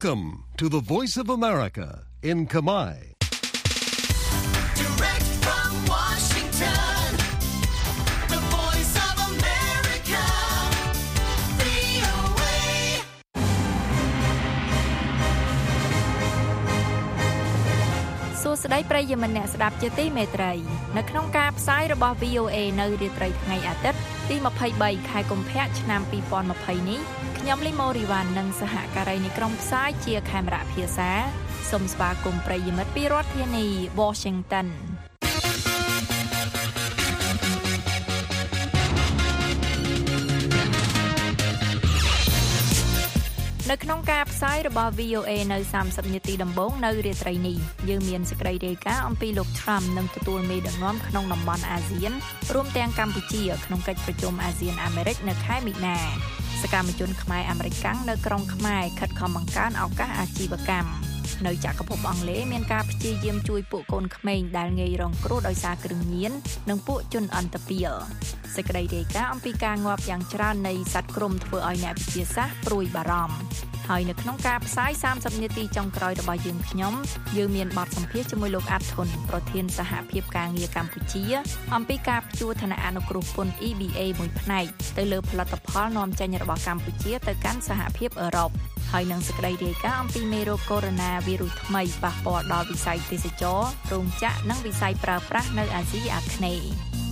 Welcome to the Voice of America in Khmer. Direct from Washington, the Voice of America, VOA. សួស្តីប្រិយមិត្តអ្នកស្ដាប់ជាទីមេត្រីនៅក្នុងការផ្សាយរបស់ VOA នៅរាត្រីថ្ងៃអាទិត្យទី23ខែកុម្ភៈឆ្នាំ2020នេះខ្ញុំលីម៉ូរីវ៉ាន់និងសហការីនៃក្រុមផ្សាយជាខេមរៈភាសាសូមស្វាគមន៍ប្រិយមិត្តពីរដ្ឋធានី Washingtonនៅក្នុងការផ្សាយរបស់ VOA នៅ30នាទីដំបូងនៅរាត្រីនេះយើងមានសេចក្តីរាយការណ៍អំពីលោក Trump នឹងទទួលមេដឹកនាំក្នុងតំបន់អាស៊ានរួមទាំងកម្ពុជាក្នុងកិច្ចប្រជុំអាស៊ានអាមេរិកនៅខែមីនាសកម្មជនខ្មែរអាមេរិកនៅក្រុងខ្មែរខិតខំបង្កើនឱកាសអាជីវកម្មនៅចក្រភពអង់គ្លេសមានការព្យាយាមជួយពួកកូនក្មេងដែលងាយរងគ្រោះដោយសារគ្រឿងញៀននិងពួកជនអន្តពាលសេចក្តីរាយការណ៍អំពីការងាប់យ៉ាងច្រើននៃសត្វគ្រំធ្វើឲ្យអ្នកវិទ្យាសាស្ត្រព្រួយបារម្ភហើយនៅក្នុងការផ្សាយ30នាទីចុងក្រោយរបស់យើងយើងមានបទសម្ភាសន៍ជាមួយលោកអាត់ធុនប្រធានសហភាពការងារកម្ពុជាអំពីការព្យួរឋានៈអនុគ្រោះពន្ធ EBA មួយផ្នែកទៅលើផលិតផលនាំចេញរបស់កម្ពុជាទៅកាន់សហភាពអឺរ៉ុបហើយនឹងសេចក្តីរាយការណ៍អំពីមេរោគកូវីដ -19 ថ្មីប៉ះពាល់ដល់វិស័យទេសចរណ៍រោងចក្រនិងវិស័យប្រើប្រាស់នៅអាស៊ីអាគ្នេយ៍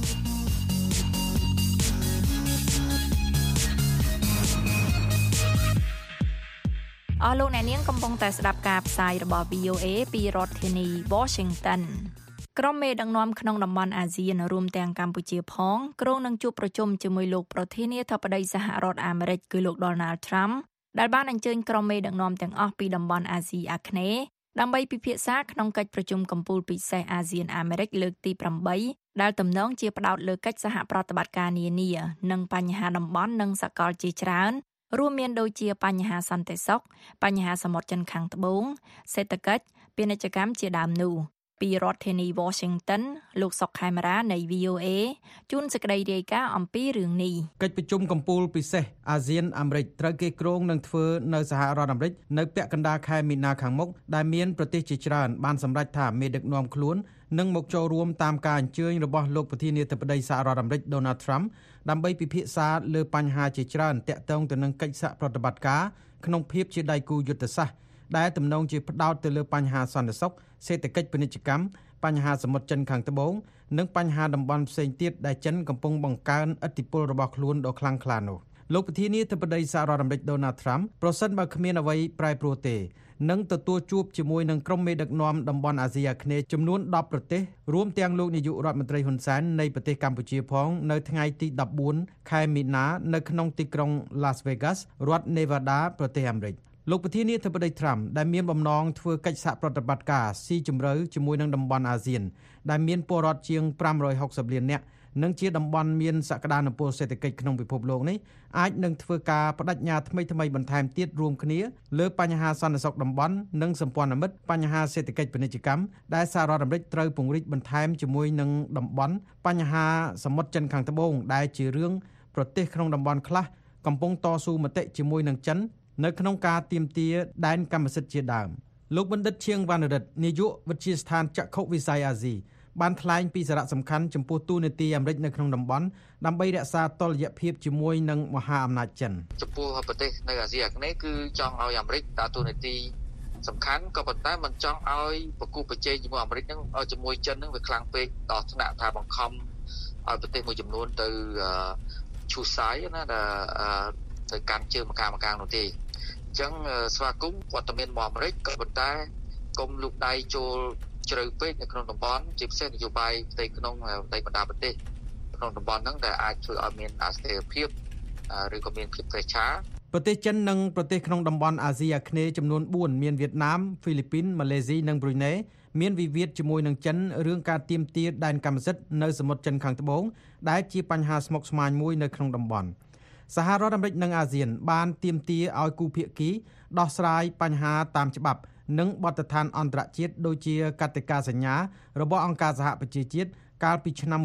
អស់លោកអ្នកនាងកំពុងតែស្ដាប់ការផ្សាយរបស់ VOA ពីរដ្ឋធានី Washington ក្រុមមេដឹកនាំក្នុងតំបន់អាស៊ានរួមទាំងកម្ពុជាផងគ្រោងនឹងជួបប្រជុំជាមួយលោកប្រធានាធិបតីសហរដ្ឋអាមេរិកគឺលោក Donald Trump ដែលបានអញ្ជើញក្រុមមេដឹកនាំទាំងអស់ពីតំបន់អាស៊ីអាគ្នេយ៍ដើម្បីពិភាក្សាក្នុងកិច្ចប្រជុំកំពូលពិសេសអាស៊ានអាមេរិកលើកទី8ដែលទំនងជាផ្ដោតលើកិច្ចសហប្រតិបត្តិការនានានិងបញ្ហាតំបន់និងសកលជាច្រើនរួមមានដូចជាបញ្ហាសន្តិសុខបញ្ហាសមុទ្រចិនខាងត្បូងសេដ្ឋកិច្ចពាណិជ្ជកម្មជាដើមនោះពីរដ្ឋធានី Washington លោកសុកខេមរានៃ VOA ជួនសេចក្តីរាយការណ៍អំពីរឿងនេះកិច្ចប្រជុំកំពូលពិសេសអាស៊ានអាមេរិកត្រូវគេគ្រោងនឹងធ្វើនៅសហរដ្ឋអាមេរិកនៅពាក់កណ្ដាលខែមីនាខាងមុខដែលមានប្រទេសជាច្រើនបានសម្រេចថាមេដឹកនាំខ្លួននឹងមកចូលរួមតាមការអញ្ជើញរបស់លោកប្រធានាធិបតីសហរដ្ឋអាមេរិក Donald Trump ដើម្បីពិភាក្សាលើបញ្ហាជាច្រើនទាក់ទងទៅនឹងកិច្ចសហប្រតិបត្តិការក្នុងភាពជាដៃគូយុទ្ធសាស្ត្រដែលទំនងជាផ្ដោតទៅលើបញ្ហាសន្តិសុខសេដ្ឋកិច្ចពាណិជ្ជកម្មបញ្ហាសមុទ្រចិនខាងត្បូងនិងបញ្ហាតំបន់ផ្សេងទៀតដែលចិនកំពុងបង្កើនឥទ្ធិពលរបស់ខ្លួនដ៏ខ្លាំងក្លានោះលោកប្រធានាធិបតីសហរដ្ឋអាមេរិក Donald Trump ប្រសិនបើគ្មានអ្វីប្រែប្រួលទេនឹងទទួលជួបជាមួយនឹងក្រុមមេដឹកនាំតំបន់អាស៊ីអាគ្នេយ៍ចំនួន10ប្រទេសរួមទាំងលោកនាយករដ្ឋមន្ត្រីហ៊ុនសែននៃប្រទេសកម្ពុជាផងនៅថ្ងៃទី14ខែមីនានៅក្នុងទីក្រុង Las Vegas រដ្ឋ Nevada ប្រទេសអាមេរិកលោកប្រធានាធិបតី Trump ដែលមានបំណងធ្វើកិច្ចសហប្រតិបត្តិការស៊ីជម្រៅជាមួយនឹងតំបន់អាស៊ានដែលមានពលរដ្ឋជាង560លាននាក់និងជាតំបន់មានសក្តានុពលសេដ្ឋកិច្ចក្នុងពិភពលោកនេះអាចនឹងធ្វើការបដិញ្ញាថ្មីបន្ថែមទៀតរួមគ្នាលើបញ្ហាសន្តិសុខតំបន់និងសម្ព័ន្ធមិត្តបញ្ហាសេដ្ឋកិច្ចពាណិជ្ជកម្មដែលសហរដ្ឋអាមេរិកត្រូវពង្រីកបន្ថែមជាមួយនឹងតំបន់បញ្ហាសមុទ្រចិនខាងត្បូងដែលជារឿងប្រទេសក្នុងតំបន់ខ្លះកំពុងតស៊ូមតិជាមួយនឹងចិននៅក្នុងការទាមទារដែនកម្មសិទ្ធិជាដើមលោកបណ្ឌិតឈៀងវណ្ណរិទ្ធនាយកវិទ្យាស្ថានចក្ខុវិស័យអាស៊ីបានថ្លែងពីសារៈសំខាន់ចំពោះតួនាទីអាមេរិកនៅក្នុងតំបន់ដើម្បីរក្សាតុល្យភាពជាមួយនឹងមហាអំណាចចិនចំពោះប្រទេសនៅអាស៊ីអាគ្នេយ៍គឺចង់ឲ្យអាមេរិកដើរតួនាទីសំខាន់ក៏ប៉ុន្តែមិនចង់ឲ្យប្រគល់ប្រជែងជាមួយអាមេរិកនឹងឲ្យជាមួយចិននឹងវាខ្លាំងពេកដល់ថ្នាក់ថាបង្ខំឲ្យប្រទេសមួយចំនួនទៅឈូសសាយណាទៅកាន់ជើងម្ខាងនោះទេអញ្ចឹងស្វាគមន៍វត្តមានរបស់អាមេរិកក៏ប៉ុន្តែកុំលូកដៃចូលជ្រៅពេកនៅក្នុងតំបន់ជាពិសេសនយោបាយផ្ទៃក្នុងផ្ទៃបណ្ដាប្រទេសក្នុងតំបន់ហ្នឹងដែលអាចធ្វើឲ្យមានអស្ថិរភាពឬក៏មានភាពប្រឆាប្រទេសចិននិងប្រទេសក្នុងតំបន់អាស៊ីអាគ្នេយ៍ចំនួន4មានវៀតណាមហ្វីលីពីនម៉ាឡេស៊ីនិងប្រ៊ុយណេមានវិវាទជាមួយនឹងចិនរឿងការទាមទារដែនកម្មសិទ្ធិនៅសមុទ្រចិនខាងត្បូងដែលជាបញ្ហាស្មុគស្មាញមួយនៅក្នុងតំបន់សហរដ្ឋអាមេរិកនិងអាស៊ានបានទាមទារឲ្យគូភាគីដោះស្រាយបញ្ហាតាមច្បាប់និងបទដ្ឋានអន្តរជាតិដូចជាកតិកាសញ្ញារបស់អង្គការសហប្រជាជាតិកាលពីឆ្នាំ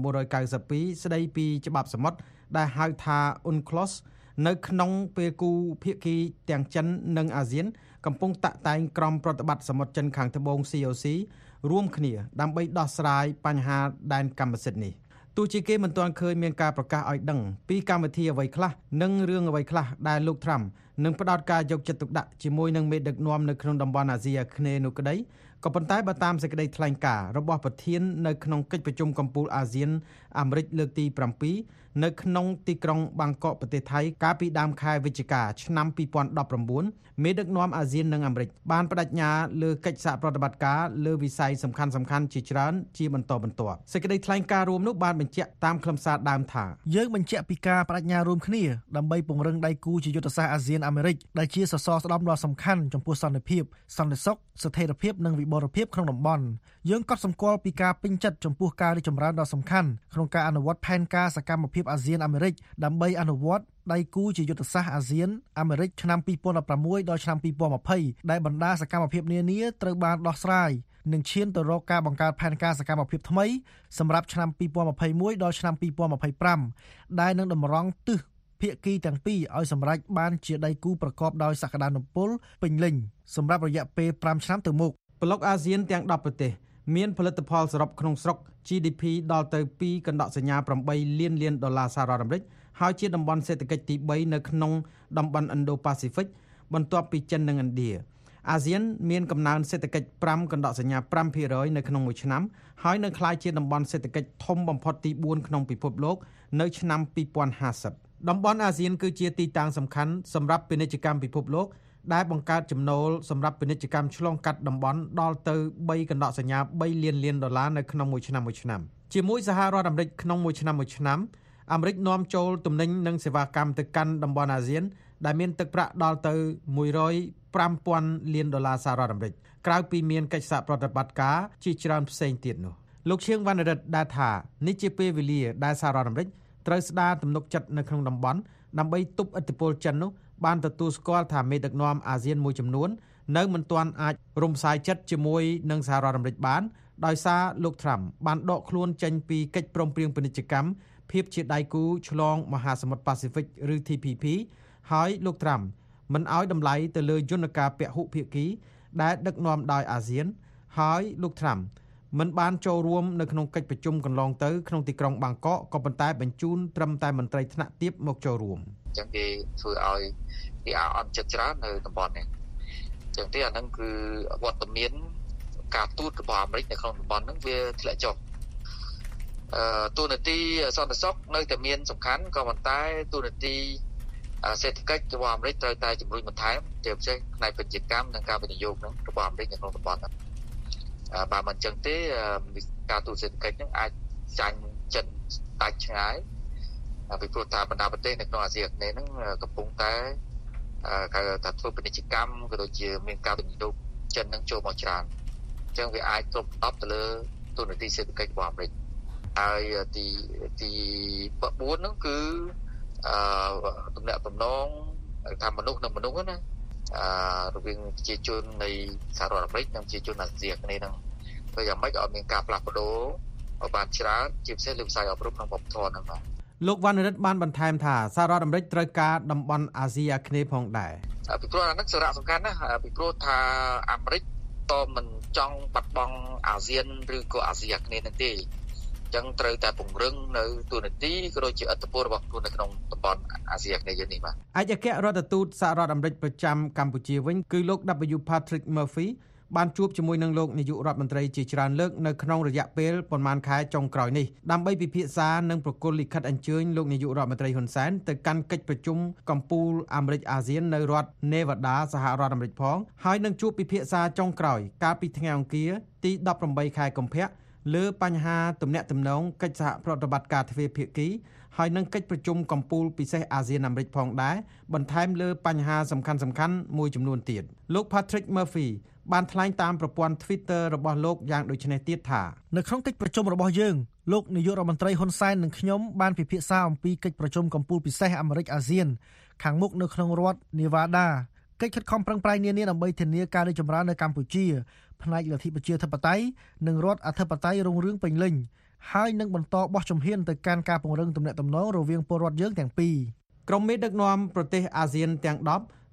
1992ស្ដីពីច្បាប់សមុទ្រដែលហៅថា UNCLOS នៅក្នុងពេលគូភាគីទាំងចិននិងអាស៊ានកំពុងតាក់តែងក្រុមប្រតិបត្តិសមុទ្រចិនខាងត្បូង COC រួមគ្នាដើម្បីដោះស្រាយបញ្ហាដែនកម្មសិទ្ធិនេះទោះជាគេមិនទាន់ឃើញមានការប្រកាសឲ្យដឹងពីកម្មវិធីអ្វីខ្លះនិងរឿងអ្វីខ្លះដែលលោក Trump នឹងផ្ដោតការយកចិត្តទុកដាក់ជាមួយនឹងមេដឹកនាំនៅក្នុងតំបន់អាស៊ីអាគ្នេយ៍នោះក្តីក៏ប៉ុន្តែបើតាមសេចក្តីថ្លែងការណ៍របស់ប្រធាននៅក្នុងកិច្ចប្រជុំកំពូលអាស៊ានអាមេរិកលើកទី7នៅក្នុងទីក្រុងបាងកកប្រទេសថៃកាលពីដើមខែវិច្ឆិកាឆ្នាំ2019មេដឹកនាំអាស៊ាននិងអាមេរិកបានបដិញ្ញាលើកិច្ចសហប្រតិបត្តិការលើវិស័យសំខាន់ៗជាច្រើនជាបន្តបន្ទាប់សេចក្តីថ្លែងការណ៍រួមនោះបានបញ្ជាក់តាមខ្លឹមសារដើមថាយើងបញ្ជាក់ពីការបដិញ្ញារួមគ្នាដើម្បីពង្រឹងដៃគូជាយុទ្ធសាស្ត្រអាស៊ានអាមេរិកដែលជាសសរស្តម្ភដ៏សំខាន់ចំពោះសន្តិភាពសន្តិសុខស្ថិរភាពនិងវិបុរភាពក្នុងតំបន់យើងកត់សម្គាល់ពីការពេញចិត្តចំពោះការរីកចម្រើនដ៏សំខាន់ក្នុងការអនុវត្តផែនការសកម្មភាពអាស៊ានអាមេរិកដើម្បីអនុវត្តដៃគូជាយុទ្ធសាស្ត្រអាស៊ានអាមេរិកឆ្នាំ2016ដល់ឆ្នាំ2020ដែលបណ្ដាសកម្មភាពនានាត្រូវបានដោះស្រាយនិងឈានទៅរកការបង្កើតផែនការសកម្មភាពថ្មីសម្រាប់ឆ្នាំ2021ដល់ឆ្នាំ2025ដែលនឹងតម្រង់ទិសភាគីទាំងពីរឲ្យសម្រេចបានជាដៃគូប្រកបដោយសក្តានុពលពេញលេញសម្រាប់រយៈពេល5ឆ្នាំទៅមុខប្លុកអាស៊ានទាំង10ប្រទេសមានផលិតផលសរុបក្នុងស្រុក GDP ដល់ទៅ2.8 លានដុល្លារសហរដ្ឋអាមេរិកហើយជាតំបន់សេដ្ឋកិច្ចទី3នៅក្នុងតំបន់ Indo-Pacific បន្ទាប់ពីចិននិងឥណ្ឌាអាស៊ានមានកំណើនសេដ្ឋកិច្ច 5.5% នៅក្នុងមួយឆ្នាំហើយនឹងក្លាយជាតំបន់សេដ្ឋកិច្ចធំបំផុតទី4ក្នុងពិភពលោកនៅឆ្នាំ2050តំបន់អាស៊ានគឺជាទីតាំងសំខាន់សម្រាប់ពាណិជ្ជកម្មពិភពលោកដែលបង្កើតចំណូលសម្រាប់ពាណិជ្ជកម្មឆ្លងកាត់តំបន់ដល់ទៅ 3.3 លានដុល្លារនៅក្នុងមួយឆ្នាំជាមួយសហរដ្ឋអាមេរិកក្នុងមួយឆ្នាំអាមេរិកនាំចូលទំនិញនិងសេវាកម្មទៅកាន់តំបន់អាស៊ានដែលមានទឹកប្រាក់ដល់ទៅ 105,000 លានដុល្លារសហរដ្ឋអាមេរិកក្រៅពីមានកិច្ចសហប្រតិបត្តិការជាច្រើនផ្សេងទៀតនោះលោកឈៀងវណ្ណរិទ្ធដែលថានេះជាពេលវេលាដែលសហរដ្ឋអាមេរិកត្រូវស្ដារទំនុកចិត្តនៅក្នុងតំបន់ដើម្បីទប់ឥទ្ធិពលចិននោះបានទទួលស្គាល់ថាមេដឹកនាំអាស៊ានមួយចំនួននៅមិនទាន់អាចរំសាយចិត្តជាមួយនឹងសហរដ្ឋអាមេរិកបានដោយសារលោក Trump បានដកខ្លួនចេញពីកិច្ចព្រមព្រៀងពាណិជ្ជកម្មភាពជាដៃគូឆ្លងមហាសមុទ្រប៉ាស៊ីហ្វិកឬ TPP ហើយលោក Trump មិនឲ្យតម្លៃទៅលើយន្តការពហុភាគីដែលដឹកនាំដោយអាស៊ានហើយលោក Trump មិនបានចូលរួមនៅក្នុងកិច្ចប្រជុំកន្លងទៅក្នុងទីក្រុងបាងកកក៏ប៉ុន្តែបញ្ជូនត្រឹមតែមន្ត្រីថ្នាក់ទាបមកចូលរួមអញ្ចឹងគេធ្វើឲ្យគេអត់ចិត្តច្រើននៅតំបន់នេះអញ្ចឹងទេអាហ្នឹងគឺវត្តមានការទូតរបស់អាមេរិកនៅក្នុងតំបន់ហ្នឹងវាធ្លាក់ចុះទូនាទីសន្តិសុខនៅតែមានសំខាន់ក៏ប៉ុន្តែទូនាទីសេដ្ឋកិច្ចរបស់អាមេរិកត្រូវតែជំរុញបន្ថែមជាពិសេសផ្នែកពាណិជ្ជកម្មនិងការវិនិយោគហ្នឹងរបស់អាមេរិកនៅក្នុងតំបន់ហ្នឹងបើមិនអញ្ចឹងទេការទូតសេដ្ឋកិច្ចហ្នឹងអាចចាញ់ចិនដាច់ឆ្ងាយពីព្រោះថាបណ្ដាប្រទេសនៅក្នុងអាស៊ីអាគ្នេយ៍ហ្នឹងកំពុងតែគេថាធ្វើពាណិជ្ជកម្មក៏ដូចជាមានការវិនិយោគចិននឹងចូលមកច្រើនអញ្ចឹងវាអាចគ្រប់ដប់ទៅលើទូនាទីសេដ្ឋកិច្ចរបស់អាមេរិកហើយទី4ហ្នឹងគឺទំនាក់ទំនងថាមនុស្សនឹងមនុស្សណារវាងប្រជាជននៃសហរដ្ឋអាមេរិកនិងប្រជាជនអាស៊ីអាគ្នេយ៍ហ្នឹងធ្វើយ៉ាងម៉េចឲ្យមានការផ្លាស់ប្ដូរឲ្យបានច្រើនជាពិសេសលើវិស័យអប់រំនិងវប្បធម៌ហ្នឹងបាទលោកវណ្ណរិទ្ធបានបន្ថែមថាសហរដ្ឋអាមេរិកត្រូវការតំបន់អាស៊ីអាគ្នេយ៍ផងដែរពីព្រោះអានេះសារៈសំខាន់ណាស់ពីព្រោះថាអាមេរិកក៏មិនចង់បាត់បង់អាស៊ានឬក៏អាស៊ីអាគ្នេយ៍ហ្នឹងទេអញ្ចឹងត្រូវតែពង្រឹងនៅទូនាទីក៏ដូចជាឥទ្ធិពលរបស់ខ្លួននៅក្នុងតំបន់អាស៊ីអាគ្នេយ៍យើងនេះបាទឯកអគ្គរដ្ឋទូតសហរដ្ឋអាមេរិកប្រចាំកម្ពុជាវិញគឺលោក W Patrick Murphy បានជួបជាមួយនឹងលោកនាយករដ្ឋមន្ត្រីជាច្រើនលើកនៅក្នុងរយៈពេលប្រមាណខែចុងក្រោយនេះដើម្បីពិភាក្សានិងប្រគល់លិខិតអញ្ជើញលោកនាយករដ្ឋមន្ត្រីហ៊ុនសែនទៅកាន់កិច្ចប្រជុំកំពូលអាមេរិកអាស៊ាននៅរដ្ឋ Nevada សហរដ្ឋអាមេរិកផងហើយនឹងជួបពិភាក្សាចុងក្រោយកាលពីថ្ងៃអង្គារទី18ខែកុម្ភៈលើបញ្ហាទំនាក់ទំនងកិច្ចសហប្រតិបត្តិការទ្វេភាគីហើយនឹងកិច្ចប្រជុំកំពូលពិសេសអាស៊ានអាមេរិកផងដែរបន្ថែមលើបញ្ហាសំខាន់ៗមួយចំនួនទៀតលោក Patrick Murphy បានថ្លែងតាមប្រព័ន្ធ Twitter របស់លោកយ៉ាងដូចនេះទៀតថានៅក្នុងកិច្ចប្រជុំរបស់យើងលោកនាយករដ្ឋមន្ត្រីហ៊ុនសែននិងខ្ញុំបានពិភាក្សាអំពីកិច្ចប្រជុំកំពូលពិសេសអាមេរិកអាស៊ានខាងមុខនៅក្នុងរដ្ឋ Nevada កិច្ចខិតខំប្រឹងប្រែងនានាដើម្បីធានាការរីកចម្រើននៅកម្ពុជាផ្នែកលទ្ធិប្រជាធិបតេយ្យនិងរដ្ឋអធិបតេយ្យរុងរឿងពេញលេញហើយនឹងបន្តបោះជំហានទៅកាន់ការពង្រឹងទំនាក់ទំនងរវាងពលរដ្ឋយើងទាំងពីរក្រុមមេដឹកនាំប្រទេសអាស៊ានទាំង10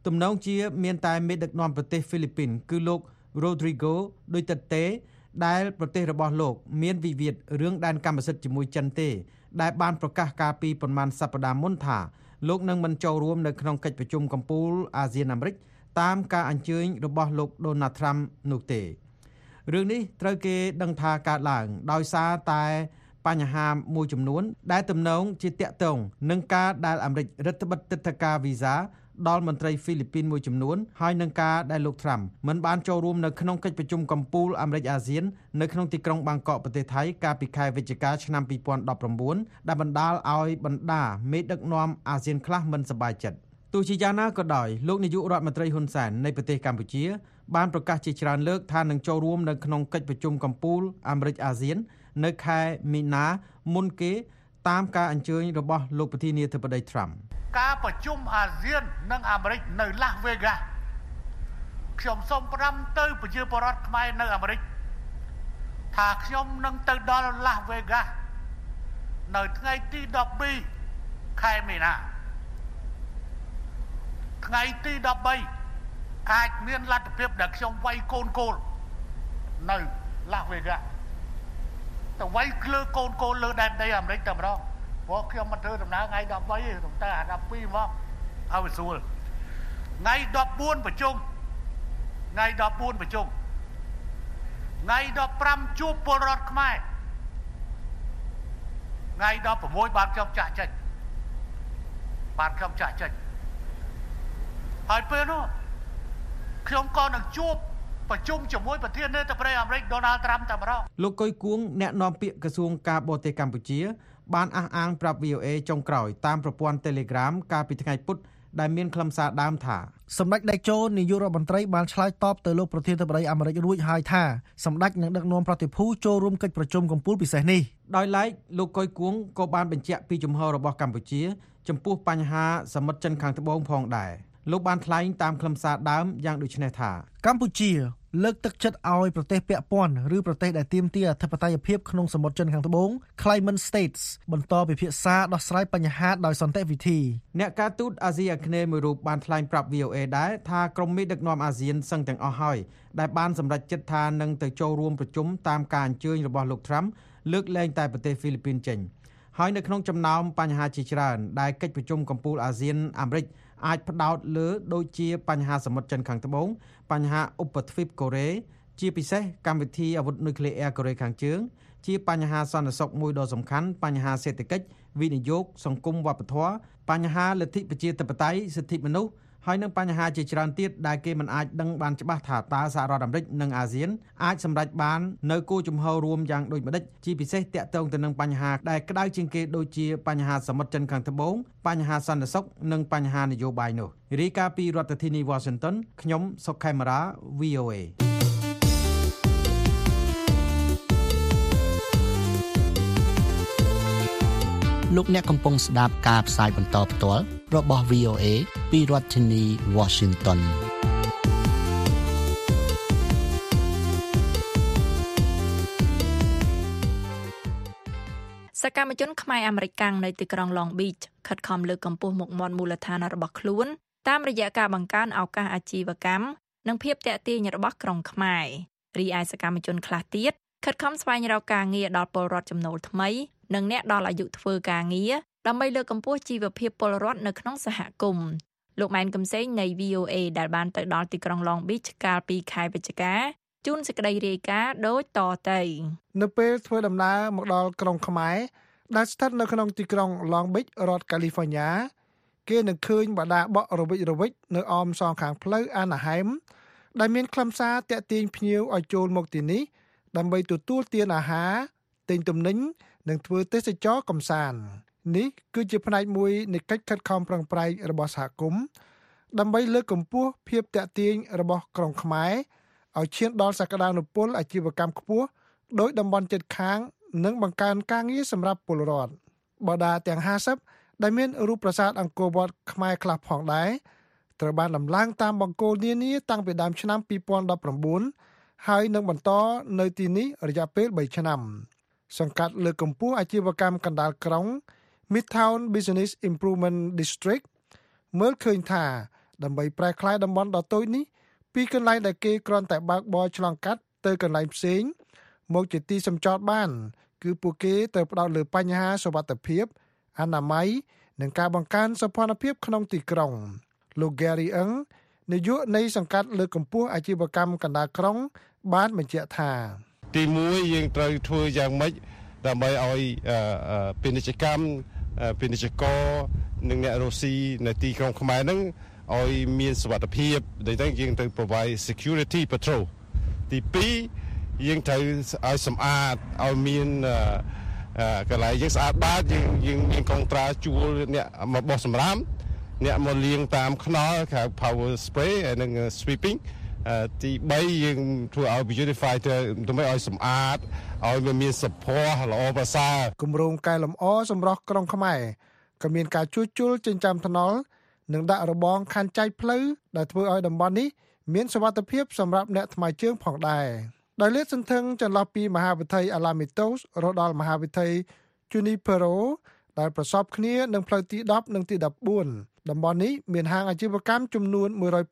ទំនងជាមានតែមេដឹកនាំប្រទេសហ្វីលីពីនគឺលោក Rodrigo Duterte ដែលប្រទេសរបស់លោកមានវិវាទរឿងដែនកម្មសិទ្ធិជាមួយចិនទេដែលបានប្រកាសកាលពីប្រមាណសប្តាហ៍មុនថាលោកនឹងមិនចូលរួមនៅក្នុងកិច្ចប្រជុំកំពូលអាស៊ានអាមេរិកតាមការអញ្ជើញរបស់លោក Donald Trump នោះទេរឿងនេះត្រូវគេដឹងថាកើតឡើងដោយសារតែបញ្ហាមួយចំនួនដែលទំនងជាតាក់ទងនឹងការដែលអាមេរិករដ្ឋបិទទិដ្ឋាការវីសាដល់មន្ត្រីហ្វីលីពីនមួយចំនួនហើយនឹងការដែលលោក Trump មិនបានចូលរួមនៅក្នុងកិច្ចប្រជុំកំពូលអាមេរិកអាស៊ាននៅក្នុងទីក្រុងបាងកកប្រទេសថៃកាលពីខែវិច្ឆិកាឆ្នាំ2019ដែលបណ្ដាលឲ្យបណ្ដាមេដឹកនាំអាស៊ានខ្លះមិនសប្បាយចិត្តទោះជាយ៉ាងណាក៏ដោយលោកនាយករដ្ឋមន្ត្រីហ៊ុនសែននៃប្រទេសកម្ពុជាបានប្រកាសជាច្រើនលើកថានឹងចូលរួមនៅក្នុងកិច្ចប្រជុំកំពូលអាមេរិកអាស៊ាននៅខែមីនាមុនគេតាមការអញ្ជើញរបស់លោកប្រធានាធិបតី Trump ការប្រជុំអាស៊ាននិងអាមេរិកនៅ Las Vegas ខ្ញុំសូមផ្ដាំទៅប្រជាពលរដ្ឋខ្មែរនៅអាមេរិកថាខ្ញុំនឹងទៅដល់ Las Vegas នៅថ្ងៃទី12ខែមីនាថ្ងៃទី13អាចមានលទ្ធភាពដែលខ្ញុំវាយកូនគោលនៅ Las Vegas ទៅវាយគ្លើកូនគោលលើដែនដីអាមេរិកតែម្ដងព្រោះខ្ញុំមិនធ្វើដំណើរថ្ងៃ13ទេខ្ញុំទៅអា12មកឲ្យស្រួលថ្ងៃ14ប្រជុំថ្ងៃ14ប្រជុំថ្ងៃ15ជួបពលរដ្ឋខ្មែរថ្ងៃ16បានខ្ញុំចាក់ចេញហើយពេលនោះខ្ញុំក៏នឹងជួបប្រជុំជាមួយប្រធានាធិបតីអាមេរិក Donald Trump តែម្ដងលោកកុយគួងអ្នកនាំពាក្យក្រសួងការបរទេសកម្ពុជាបានអះអាងប្រាប់ VOA ចុងក្រោយតាមប្រព័ន្ធ Telegram កាលពីថ្ងៃពុធដែលមានខ្លឹមសារដើមថាសម្ដេចតេជោនាយករដ្ឋមន្ត្រីបានឆ្លើយតបទៅលោកប្រធានាធិបតីអាមេរិករួចហើយថាសម្ដេចនឹងដឹកនាំប្រតិភូចូលរួមកិច្ចប្រជុំកំពូលពិសេសនេះដោយឡែកលោកកុយគួងក៏បានបញ្ជាក់ពីជំហររបស់កម្ពុជាចំពោះបញ្ហាសមុទ្រចិនខាងត្បូងផងដែរលោកបានថ្លែងតាមខ្លឹមសារដើមយ៉ាងដូចនេះថាកម្ពុជាលើកទឹកចិត្តឲ្យប្រទេសពាក់ព័ន្ធឬប្រទេសដែលទាមទារអធិបតេយ្យភាពក្នុងសមុទ្រចិនខាងត្បូង Claimant States បន្តពិភាក្សាដោះស្រាយបញ្ហាដោយសន្តិវិធីអ្នកការទូតអាស៊ីអាគ្នេយ៍មួយរូបបានថ្លែងប្រាប់ VOA ដែរថាក្រុមមេដឹកនាំអាស៊ានសឹងទាំងអស់ហើយដែលបានសម្រេចចិត្តថានឹងទៅចូលរួមប្រជុំតាមការអញ្ជើញរបស់លោក Trump លើកលែងតែប្រទេសហ្វីលីពីនចេញហើយនៅក្នុងចំណោមបញ្ហាជាច្រើនដែលកិច្ចប្រជុំកំពូលអាស៊ានអាមេរិកអាចផ្ដោតលើដូចជាបញ្ហាសមុទ្រចិនខាងត្បូងបញ្ហាឧបទ្វីបកូរ៉េជាពិសេសកម្មវិធីអាវុធនុយក្លេអ៊ែរកូរ៉េខាងជើងជាបញ្ហាសន្តិសុខមួយដ៏សំខាន់បញ្ហាសេដ្ឋកិច្ចវិនិយោគសង្គមវប្បធម៌បញ្ហាលទ្ធិប្រជាធិបតេយ្យសិទ្ធិមនុស្សហើយនឹងបញ្ហាជាច្រើនទៀតដែលគេមិនអាចដឹងបានច្បាស់ថាតើសហរដ្ឋអាមេរិកនិងអាស៊ានអាចសម្រេចបាននៅគោលជំហររួមយ៉ាងដូចម្តេចជាពិសេសតាក់ទងទៅនឹងបញ្ហាដែលក្តៅជាងគេដូចជាបញ្ហាសមុទ្រចិនខាងត្បូងបញ្ហាសន្តិសុខនិងបញ្ហានយោបាយនោះរាយការណ៍ពីរដ្ឋធានី Washington ខ្ញុំសុកខេមរា VOA លោកអ្នកកំពុងស្ដាប់ការផ្សាយបន្តផ្ទាល់របស់ VOA ពីរដ្ឋធានី Washington សកម្មជនខ្មែរអាមេរិកកាំងនៅទីក្រុង Long Beach ខិតខំលើកកម្ពស់មុខមាត់មូលដ្ឋានរបស់ខ្លួនតាមរយៈការបង្កើនឱកាសអាជីវកម្មនិងភាពទាក់ទាញរបស់ក្រុងខ្មែររីឯសកម្មជនខ្លះទៀតខិតខំស្វែងរកការងារដល់ពលរដ្ឋចំណូលថ្មីនិងអ្នកដល់អាយុធ្វើការងារដើម្បីលើកកម្ពស់ជីវភាពពលរដ្ឋនៅក្នុងសហគមន៍លោកម៉ែនកំសែងនៃ VOA ដែលបានទៅដល់ទីក្រុង Long Beach កាលពីខែវិច្ឆិកាជូនសេចក្តីរាយការណ៍ដូចតទៅនៅពេលធ្វើដំណើរមកដល់ក្រុងខ្មែរដែលស្ថិតនៅក្នុងទីក្រុង Long Beach រដ្ឋ California គេនឹងឃើញបដាបករវិចរវិចនៅអមសងខាងផ្លូវ Anaheim ដែលមានខ្លឹមសារទាក់ទាញភ្ញៀវឲ្យចូលមកទីនេះដើម្បីទទួលទានអាហារទិញទំនិញនិងធ្វើទេសចរណ៍កម្សាន្តនេះគឺជាផ្នែកមួយនៃកិច្ចខិតខំប្រឹងប្រែងរបស់សហគមន៍ដើម្បីលើកកម្ពស់ភាពទាក់ទាញរបស់ក្រុងខ្មែរឲ្យឈានដល់សក្តានុពលអាជីវកម្មខ្ពស់ដោយតំបន់ជិតខាងនិងបង្កើនការងារសម្រាប់ពលរដ្ឋបដាទាំង50ដែលមានរូបប្រាសាទអង្គរវត្តខ្មែរខ្លះផងដែរត្រូវបានដំឡើងតាមបង្គោលនានាតាំងពីដើមឆ្នាំ2019ហើយនឹងបន្តនៅទីនេះរយៈពេល3ឆ្នាំសង្កាត់លើកកម្ពស់អាជីវកម្មកណ្ដាលក្រុង Midtown Business Improvement District មើលឃើញថាដើម្បីប្រែក្លាយតំបន់ដ៏តូចនេះពីកន្លែងដែលគេគ្រាន់តែបើកបរឆ្លងកាត់ទៅកន្លែងផ្សេងមកជាទីសម្ចតបានគឺពួកគេត្រូវផ្ដោតលើបញ្ហាសុវត្ថិភាពអនាម័យនិងការបង្កើនសោភ័ណភាពក្នុងទីក្រុងលោក Gary Ng នាយកនៃសង្កាត់លើកកម្ពស់អាជីវកម្មកណ្ដាលក្រុងបានបញ្ជាក់ថាទី1យើងត្រូវធ្វើយ៉ាងម៉េចដើម្បីឲ្យពាណិជ្ជកម្មពាណិជ្ជករនិងអ្នករស់ស៊ីនៅទីក្រុងខ្មែរហ្នឹងឲ្យមានសុវត្ថិភាពដូចហ្នឹងយើងត្រូវ provide security patrol ទី2យើងត្រូវឲ្យសម្អាតឲ្យមានកន្លែងយើងស្អាតបាតយើងមានកងត្រាជួលអ្នកមកបោះសម្រាមអ្នកមកលាងតាមខ្នល់ហៅ power spray និង sweeping ទី3យើងធ្វើឲ្យ beautify ដើម្បីឲ្យសម្អាតឲ្យវាមានសភ័ណល្អប្រសើរគម្រោងកែលម្អសម្រស់ក្រុងខ្មែរក៏មានការជួសជុលចិញ្ចើមថ្នល់និងដាក់របងខណ្ឌចែកផ្លូវដែលធ្វើឲ្យតំបន់នេះមានសុវត្ថិភាពសម្រាប់អ្នកថ្មើរជើងផងដែរដោយលាតសន្ធឹងចន្លោះពីមហាវិថី Alamitos រហូតដល់មហាវិថី Junipero ដែលប្រសពគ្នានឹងផ្លូវទី10និងទី14តំបន់នេះមានហាងអាជីវកម្មចំនួន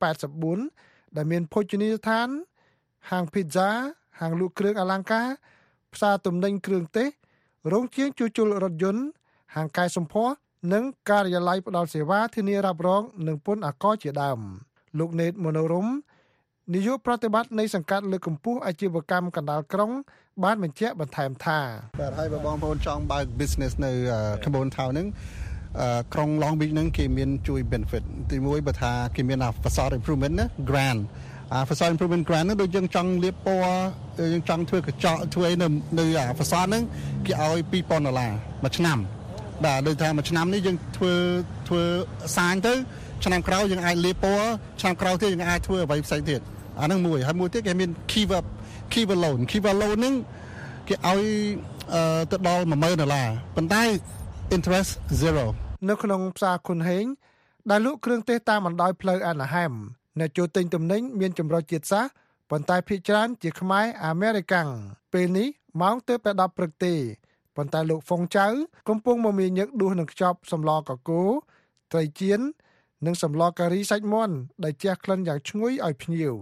184ដែលមានភោជនីយដ្ឋានហាង pizza ហាងលក់គ្រឿងអលង្ការផ្សារទំនិញគ្រឿងទេសរោងជាងជួសជុលរថយន្តហាងកែសម្ផស្សនិងការិយាល័យផ្ដល់សេវាធានារ៉ាប់រងនិងពន្ធអាករជាដើមលោកណេតម៉ូណូរុំនាយកប្រតិបត្តិនៃសង្កាត់លើកកម្ពស់អាជីវកម្មកណ្ដាលក្រុងបានបញ្ជាក់បន្ថែមថាបាទហើយបងប្អូនចង់បើក business នៅ Carbon Town ហ្នឹងក្រុង Long Beach ហ្នឹងគេមានជួយ benefit ទី1បើថាគេមាន facade improvement ណា grant facade improvement grant ហ្នឹងដូចយើងចង់លាបពណ៌យើងចង់ធ្វើកញ្ចក់ធ្វើអីនៅ facade ហ្នឹងគេឲ្យ$2,000មួយឆ្នាំបាទដូចថាមួយឆ្នាំនេះយើងធ្វើសាញទៅឆ្នាំក្រោយយើងអាចលាបពណ៌ឆ្នាំក្រោយទៀតយើងអាចធ្វើអ្វីផ្សេងទៀតអាហ្នឹងមួយហើយមួយទៀតគេមាន Kiva loan ហ្នឹងគេឲ្យទៅដល់$10,000ប៉ុន្តែ interest 0 នៅក្នុងផ្សារគុនហេងដែលលក់គ្រឿងទេសតាមបណ្ដោយផ្លូវអាណាហែមអ្នកចូលទិញទំនិញមានចម្រុះជាតិសាសន៍ប៉ុន្តែភាគច្រើនជាខ្មែរអាមេរិកាំងពេលនេះម៉ោងទើបតែ10ព្រឹកទេប៉ុន្តែលោកហ្វុងចៅកំពុងមមាញឹកដួសនឹងខ្ចប់សម្លកកូរត្រីចៀននិងសម្លការីសាច់មាន់ដែលជះក្លិនយ៉ាងឈ្ងុយឲ្យភ្ញៀវ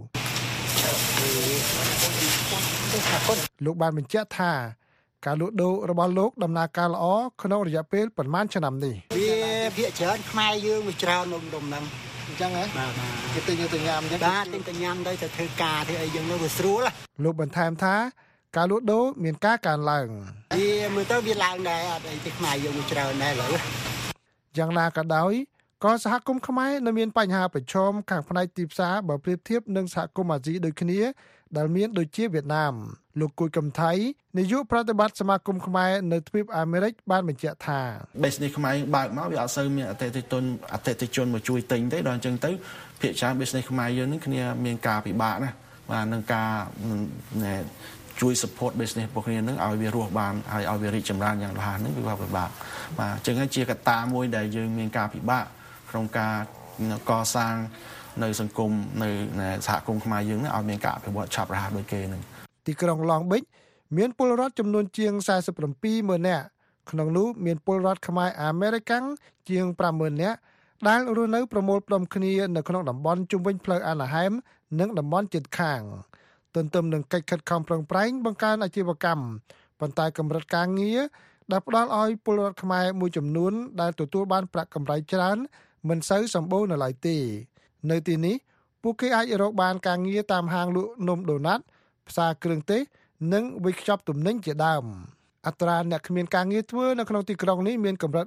លោកបានបញ្ជាក់ថាការលក់ដូររបស់លោកដំណើរការល្អក្នុងរយៈពេលប្រហែលឆ្នាំនេះវាភាគច្រើនខ្មែរយើងវាច្រើននំហ្នឹងអញ្ចឹងហ៎បាទគេទិញទៅញ៉ាំអញ្ចឹងបាទទិញទៅញ៉ាំទៅធ្វើការធ្វើអីយើងនោះវាស្រួលលោកបន្ថែមថាការលក់ដូរមានការកើនឡើងវាមើលទៅវាឡើងដែរអត់អីទេខ្មែរយើងវាច្រើនដែរឥឡូវយ៉ាងណាក៏ដោយក៏សហគមន៍ខ្មែរនៅមានបញ្ហាប្រឈមខាងផ្នែកទីផ្សារបើប្រៀបធៀបនឹងសហគមន៍អាស៊ីដូចគ្នាដែលមានដូចជាវៀតណាមលោកគួយកំថៃនាយកប្រតិបត្តិសមាគមខ្មែរនៅទ្វីបអាមេរិកបានបញ្ជាក់ថា business ខ្មែរបើកមកវាអត់សូវមានអតិថិជនមកជួយទិញទេដល់អញ្ចឹងទៅភាគច្រើន business ខ្មែរយើងនឹងគ្នាមានការពិបាកណាបាទនឹងការជួយ support business របស់គ្នានឹងឲ្យវារស់បានហើយឲ្យវារីកចម្រើនយ៉ាងរហ័សនឹងវាពិបាកបាទអញ្ចឹងហើយជាកត្តាមួយដែលយើងមានការពិបាកក្នុងការកសាងនៅសង្គមនៅសហគមន៍ខ្មែរយើងនឹងឲ្យមានការអភិវឌ្ឍឆាប់រហ័សដូចគេនឹងទីក្រុង Long Beach មានពលរដ្ឋចំនួនជាង 47,000 នាក់ក្នុងនោះមានពលរដ្ឋខ្មែរអាមេរិកាំងជាង 50,000 នាក់ដែលរស់នៅប្រមូលផ្តុំគ្នានៅក្នុងតំបន់ជុំវិញផ្លូវអាណាហែមនិងតំបន់ជិតខាងទន្ទឹមនឹងកិច្ចខិតខំប្រឹងប្រែងបង្កើនអាជីវកម្មប៉ុន្តែកម្រិតការងារដែលផ្ដល់ឲ្យពលរដ្ឋខ្មែរមួយចំនួនដែលទទួលបានប្រាក់កម្រៃច្រើនមិនសូវសម្បូរនៅឡើយទេនៅទីនេះពួកគេអាចរកបានការងារតាមហាងលក់នំដូណាត់ផ្សារគ្រឿងទេសនិងវេចខ្ចប់ទំនិញជាដើមអត្រាអ្នកគ្មានការងារធ្វើនៅក្នុងទីក្រុងនេះមានកម្រិត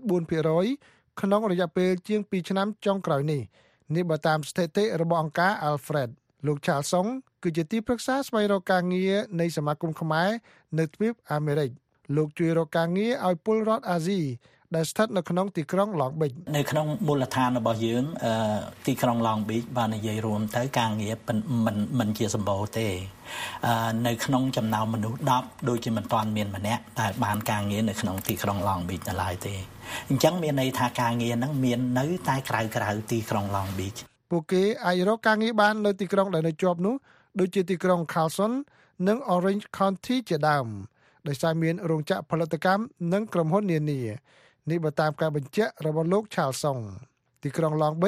4% ក្នុងរយៈពេលជាង2ឆ្នាំចុងក្រោយនេះបើតាមស្ថិតិរបស់អង្គការ Alfred លោក Charles Song គឺជាទីប្រឹក្សាស្វែងរកការងារនៃសមាគមខ្មែរនៅទ្វីបអាមេរិកលោកជួយរកការងារឲ្យពលរដ្ឋអាស៊ីដែលស្ថិតនៅក្នុងទីក្រុង Long Beach នៅក្នុងមូលដ្ឋានរបស់យើងទីក្រុង Long Beach បាននិយាយរួមទៅការងារមិនជាសម្បូរទេនៅក្នុងចំណោមមនុស្ស10ដូចជាមិនទាន់មានម្នាក់ដែលបានការងារនៅក្នុងទីក្រុង Long Beach នៅឡើយទេអញ្ចឹងមានន័យថាការងារហ្នឹងមាននៅតែក្រៅទីក្រុង Long Beach ពួកគេអាចរកការងារបាននៅទីក្រុងដែលនៅជាប់នោះដូចជាទីក្រុង Carson និង Orange County ជាដើមដោយសារមានរោងចក្រផលិតកម្មនិងក្រុមហ៊ុននានានេះបើតាមការបញ្ជាក់របស់លោក Charles Song ទីក្រុង Long Beach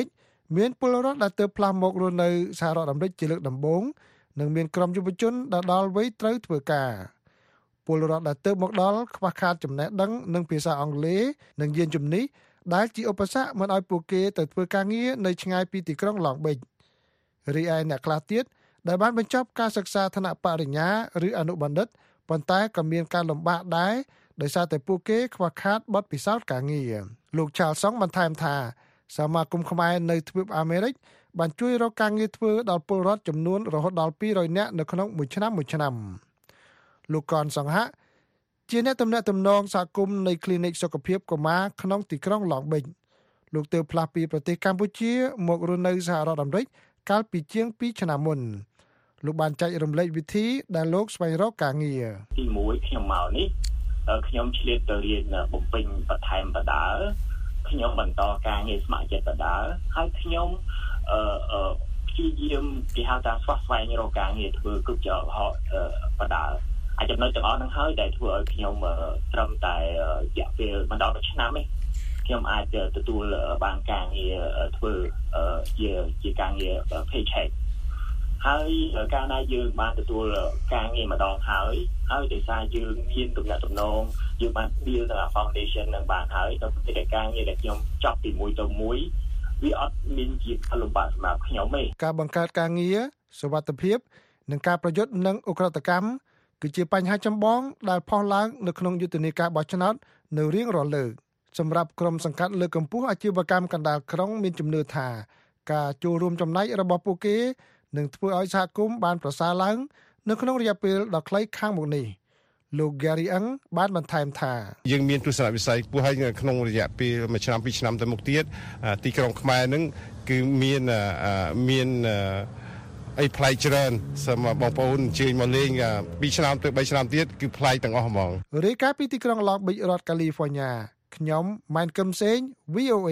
មានពលរដ្ឋដែលទើបផ្លាស់មករស់នៅសហរដ្ឋអាមេរិកជាលើកដំបូងនិងមានក្រុមយុវជនដែលដល់វ័យត្រូវធ្វើការពលរដ្ឋដែលទើបមកដល់ខ្វះខាតចំណេះដឹងនិងភាសាអង់គ្លេសនិងយានជំនិះដែលជាឧបសគ្គមិនឲ្យពួកគេទៅធ្វើការងារនៅឆ្ងាយពីទីក្រុងឡង់ប៊ិចរីឯអ្នកខ្លះទៀតដែលបានបញ្ចប់ការសិក្សាថ្នាក់បរិញ្ញាឬអនុបណ្ឌិតប៉ុន្តែក៏មានការលំបាកដែរដោយសារតែពួកគេខ្វះខាតបទពិសោធន៍ការងារលោក Charles បន្ថែមថាសមាគមខ្មែរនៅទ្វីបអាមេរិកបានជួយរកការងារធ្វើដល់ពលរដ្ឋចំនួនរហូតដល់200នាក់នៅក្នុងមួយឆ្នាំលោកកនសង្ហៈជាអ្នកតំណាក់តំណងសហគមន៍នៃ Clinic សុខភាពកុមារក្នុងទីក្រុងឡង់ប៊ិចលោកទើបផ្លាស់ពីប្រទេសកម្ពុជាមករស់នៅសហរដ្ឋអាមេរិកកាលពីជាង2ឆ្នាំមុនលោកបានចែករំលែកវិធីដែលលោកស្វែងរកការងារទី1ខ្ញុំមកនេះខ្ញុំឆ្លៀតទៅរៀនបំពេញបន្ថែមបដាខ្ញុំបន្តការងារស្ម័គ្រចិត្តបដាហើយខ្ញុំព្យាយាមគេហៅថាស្វះស្វែងរកការងារធ្វើគ្រប់ចរហោបដាអាចចំណុចទាំងអស់ហ្នឹងហើយដែលធ្វើឲ្យខ្ញុំត្រឹមតែរយៈពេលមិនដល់1ឆ្នាំទេខ្ញុំអាចទទួលបានការងារធ្វើជាការងារ paycheck ហើយកាលណាយើងបានទទួលការងារម្ដងហើយដោយសារយើងមានទំនាក់ទំនងយើងបាន build ដល់ foundation នឹងបានហើយដល់ពេលការងារដែលខ្ញុំចប់ពីមួយទៅមួយវាអត់មានជាផលលំបាកសម្រាប់ខ្ញុំទេការបង្កើតការងារសុវត្ថិភាពនិងការប្រយុទ្ធនឹងឧក្រិដ្ឋកម្មគឺជាបញ្ហាចម្បងដែលផុសឡើងនៅក្នុងយុទ្ធនាការបោះឆ្នោតនៅរៀងរាល់លើកសម្រាប់ក្រុមសង្កាត់លើកកម្ពស់អាជីវកម្មកណ្ដាលក្រុងមានជំនឿថាការចូលរួមចំណែករបស់ពួកគេនឹងធ្វើឲ្យសហគមន៍បានប្រសើរឡើងនៅក្នុងរយៈពេលដ៏ខ្លីខាងមុខនេះលោក Gary Eng បានបន្ថែមថាយើងមានទស្សនវិស័យខ្ពស់ហើយក្នុងរយៈពេល1ឆ្នាំ2ឆ្នាំទៅមុខទៀតទីក្រុងខ្មែរនឹងគឺមានអីប្លែកច្រើនសូមបងប្អូនអញ្ជើញមកលេង2ឆ្នាំទៅ3ឆ្នាំទៀតគឺប្លែកទាំងអស់ហ្មងរាយការណ៍ពីទីក្រុងឡង់ប៊ិចរដ្ឋ California ខ្ញុំម៉ែនកឹមសេង VOA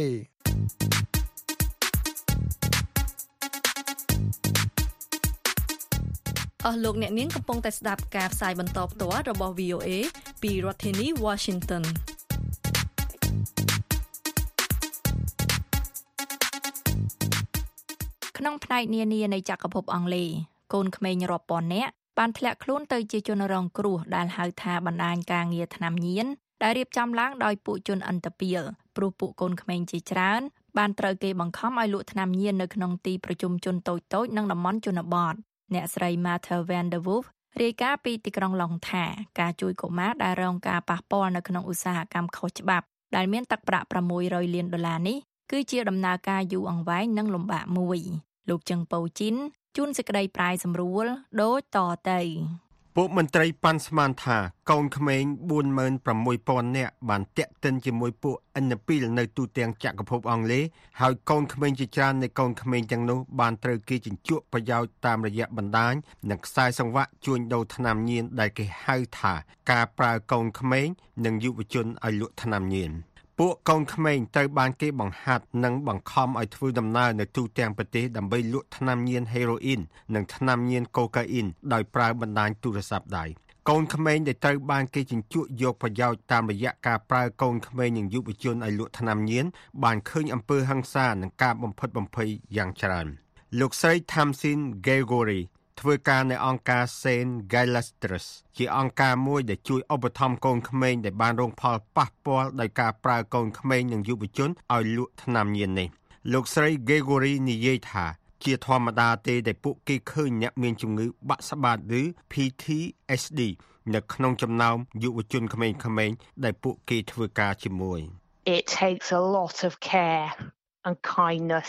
អស់លោកអ្នកនាងកំពុងតែស្ដាប់ការផ្សាយបន្តផ្ទាល់របស់ VOA ពីរដ្ឋធានី Washington ក្នុងផ្នែកនានានៃចក្រភពអង់គ្លេសកូនក្មេងរាប់ពាន់នាក់បានធ្លាក់ខ្លួនទៅជាជនរងគ្រោះដែលហៅថាបណ្ដាញការងារថ្នាំញៀនដែលរៀបចំឡើងដោយពួកជនអន្តពាលព្រោះពួកកូនក្មេងជាច្រើនបានត្រូវគេបង្ខំឲ្យលក់ថ្នាំញៀននៅក្នុងទីប្រជុំជនតូចៗនិងតំបន់ជនបទអ្នកស្រី Martha Van Der Wolf រាយការណ៍ពីទីក្រុងឡុងថាការជួយកុមារដែលរងការប៉ះពាល់នៅក្នុងឧស្សាហកម្មខុសច្បាប់ដែលមានទឹកប្រាក់$600 លាននេះគឺជាដំណើរការយូរអង្វែងនិងលំបាកមួយលោកចឹងប៉ូជីនជួនសេចក្តីប្រាយសម្រួលដូចតទៅពួកមន្ត្រីប៉ាន់ស្មានថាកូនក្មេង 46,000 នាក់បានតាក់ទិនជាមួយពួកឥណពីលនៅទូទាំងចក្រភពអង់គ្លេសហើយកូនក្មេងជាច្រើននៃកូនក្មេងទាំងនោះបានត្រូវគេជញ្ជក់ប្រយោជន៍តាមរយៈបណ្ដាញនិងខ្សែសង្វាក់ជួញដូរថ្នាំញៀនដែលគេហៅថាការប្រើកូនក្មេងនិងយុវជនឲ្យលក់ថ្នាំញៀនពួកកូនក្មេងត្រូវបានគេបង្ហាត់និងបង្ខំឲ្យធ្វើដំណើរនៅទូទាំងប្រទេសដើម្បីលក់ថ្នាំញៀនហេរ៉ូអ៊ីននិងថ្នាំញៀនកូកាអ៊ីនដោយប្រើបណ្ដាញទូរស័ព្ទដៃកូនក្មេងដែលត្រូវបានគេជញ្ជក់យកប្រយោជន៍តាមរយៈការប្រើកូនក្មេងនិងយុវជនឲ្យលក់ថ្នាំញៀនបានឃើញអំពើហិង្សានិងការបំផិតបំភ័យយ៉ាងច្រើនលោកស្រី Tamsin Gregoryធ្វើការនៅអង្គការ Saint Galastris ជាអង្គការមួយដែលជួយឧបត្ថម្ភកូនក្មេងដែលបានរងផលប៉ះពាល់ដោយការប្រើកូនក្មេងនិងយុវជនឲ្យលក់ថ្នាំញៀននេះលោកស្រី Gregory និយាយថាជាធម្មតាទេដែលពួកគេឃើញអ្នកមានជំងឺបាក់ស្បាតឬ PTSD នៅក្នុងចំណោមយុវជនក្មេងៗដែលពួកគេធ្វើការជាមួយ It takes a lot of care and kindness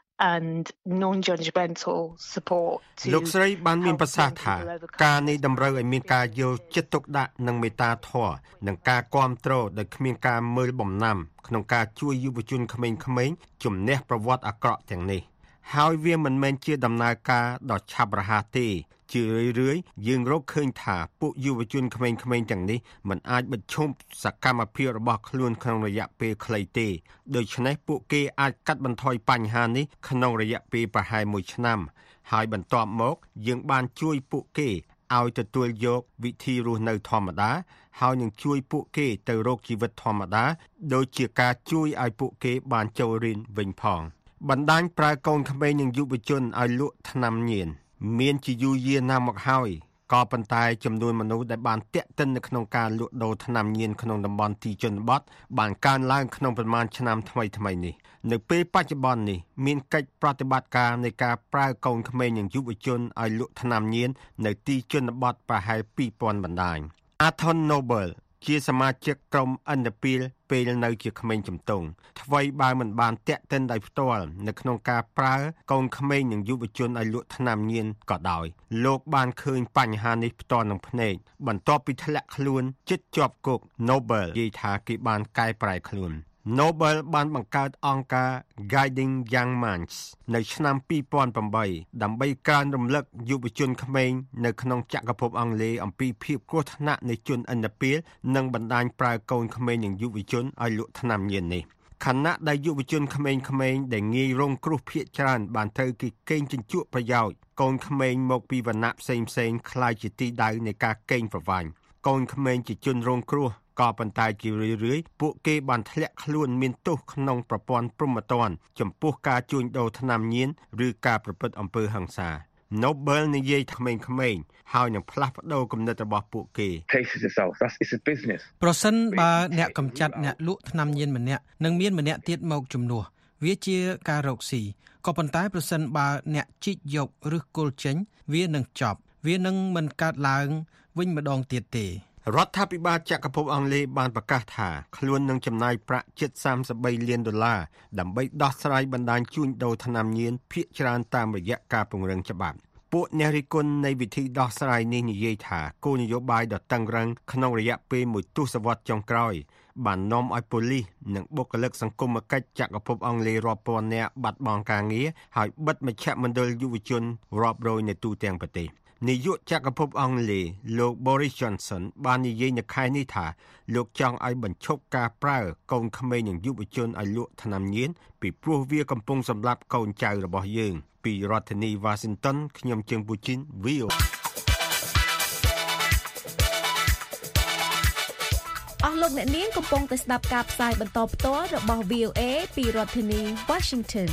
and non-judgmental support លោកស្រីបានមានប្រសាសន៍ថាការនេះតម្រូវឲ្យមានការយកចិត្តទុកដាក់និងមេត្តាធម៌និងការគាំទ្រដោយគ្មានការមើលបំណាំក្នុងការជួយយុវជនក្មេងៗជំនះប្រវត្តិអាក្រក់ទាំងនេះហើយវាមិនមែនជាដំណើរការដ៏ឆាប់រហ័សទេជារឿយៗយើងរកឃើញថាពួកយុវជនក្មេងៗទាំងនេះមិនអាចបញ្ឈប់សកម្មភាពរបស់ខ្លួនក្នុងរយៈពេលខ្លីទេដូច្នេះពួកគេអាចកាត់បន្ថយបញ្ហានេះក្នុងរយៈពេលប្រហែល1ឆ្នាំហើយបន្ទាប់មកយើងបានជួយពួកគេឲ្យទទួលយកវិធីរស់នៅធម្មតាហើយនឹងជួយពួកគេទៅរកជីវិតធម្មតាដូចជាការជួយឲ្យពួកគេបានចូលរៀនវិញផងបណ្ដាញប្រើកូនក្មេងនិងយុវជនឲ្យលក់ថ្នាំញៀនមានជាយូរយារណាស់មកហើយក៏ប៉ុន្តែចំនួនមនុស្សដែលបានទាក់ទិននៅក្នុងការលក់ដូរថ្នាំញៀនក្នុងតំបន់ទីជនបទបានកើនឡើងក្នុងប្រមាណឆ្នាំថ្មីនេះនៅពេលបច្ចុប្បន្ននេះមានកិច្ចប្រតិបត្តិការនៃការប្រើកូនក្មេងនិងយុវជនឲ្យលក់ថ្នាំញៀននៅទីជនបទប្រហែល 2000 បណ្ដាញ Athon Noble ជាសមាជិកក្រុមអន្តពាលពេលនៅជាក្មេងជំទង់ថ្មីបើមិនបានតាក់ទិនដោយផ្ទាល់នៅក្នុងការប្រើកូនក្មេងនិងយុវជនឲ្យលក់ថ្នាំញៀនក៏ដោយលោកបានឃើញបញ្ហានេះផ្ទាល់នឹងភ្នែកបន្ទាប់ពីធ្លាក់ខ្លួនជិតជាប់គុក Noble និយាយថាគេបានកែប្រែខ្លួនNoble បានបង្កើតអង្គការ Guiding Young Minds នៅឆ្នាំ 2008 ដើម្បីក្រើនរំលឹកយុវជនក្មេងនៅក្នុងចក្រភពអង់គ្លេសអំពីភាពគ្រោះថ្នាក់នៃជនឥណ្ឌពាលនិងបណ្ដាញប្រើកូនក្មេងនិងយុវជនឲ្យលក់ថ្នាំញៀននេះខណៈដែលយុវជនក្មេងៗដែលងាយរងគ្រោះភាគច្រើនបានត្រូវគេកេងជញ្ជក់ប្រយោជន៍កូនក្មេងមកពីវណ្ណៈផ្សេងៗคล้ายជាទីដៅនៃការកេងប្រវ័ញ្ចកូនក្មេងជាជនរងគ្រោះក៏ប៉ុន្តែជារឿយៗពួកគេបានធ្លាក់ខ្លួនមានទោសក្នុងប្រព័ន្ធព្រហ្មទណ្ឌចំពោះការជួញដូរថ្នាំញៀនឬការប្រព្រឹត្តអំពើហិង្សា Noble និយាយក្មេងៗហើយនឹងផ្លាស់ប្ដូរគំនិតរបស់ពួកគេប្រសិនបើអ្នកកំចាត់អ្នកលក់ថ្នាំញៀនម្នាក់នឹងមានម្នាក់ទៀតមកជំនួសវាជាការរកស៊ីក៏ប៉ុន្តែប្រសិនបើអ្នកជីកយកឬគល់ចេញវានឹងចប់វានឹងមិនកើតឡើងវិញម្ដងទៀតទេរដ្ឋាភិបាលចក្រភពអង់គ្លេសបានប្រកាសថាខ្លួននឹងចំណាយប្រាក់ជិត$33 លានដើម្បីដោះស្រាយបណ្ដាញជួញដូរថ្នាំញៀនភាគច្រើនតាមរយៈការពង្រឹងច្បាប់ពួកអ្នករិះគន់នៃវិធីដោះស្រាយនេះនិយាយថាគោលនយោបាយដ៏តឹងរ៉ឹងក្នុងរយៈពេលមួយទសវត្សរ៍ចុងក្រោយបាននាំឲ្យប៉ូលីសនិងបុគ្គលិកសង្គមគិច្ចចក្រភពអង់គ្លេសរាប់ពាន់នាក់បាត់បង់ការងារហើយបិទមជ្ឈមណ្ឌលយុវជនរាប់រយនៅទូទាំងប្រទេសនាយកចក្រភពអង់គ្លេសលោក Boris Johnson បាននិយាយនៅខែនេះថាលោកចង់ឲ្យបញ្ឈប់ការប្រើកូនក្មេងនិងយុវជនឲ្យលក់ថ្នាំញៀនពីព្រោះវាកំពុងសម្លាប់កូនចៅរបស់យើងពីរដ្ឋធានី Washington ខ្ញុំជើងពូជីន VOA អស់លោកអ្នកនាងកំពុងតែស្ដាប់ការផ្សាយបន្តផ្ទាល់របស់ VOA ពីរដ្ឋធានី Washington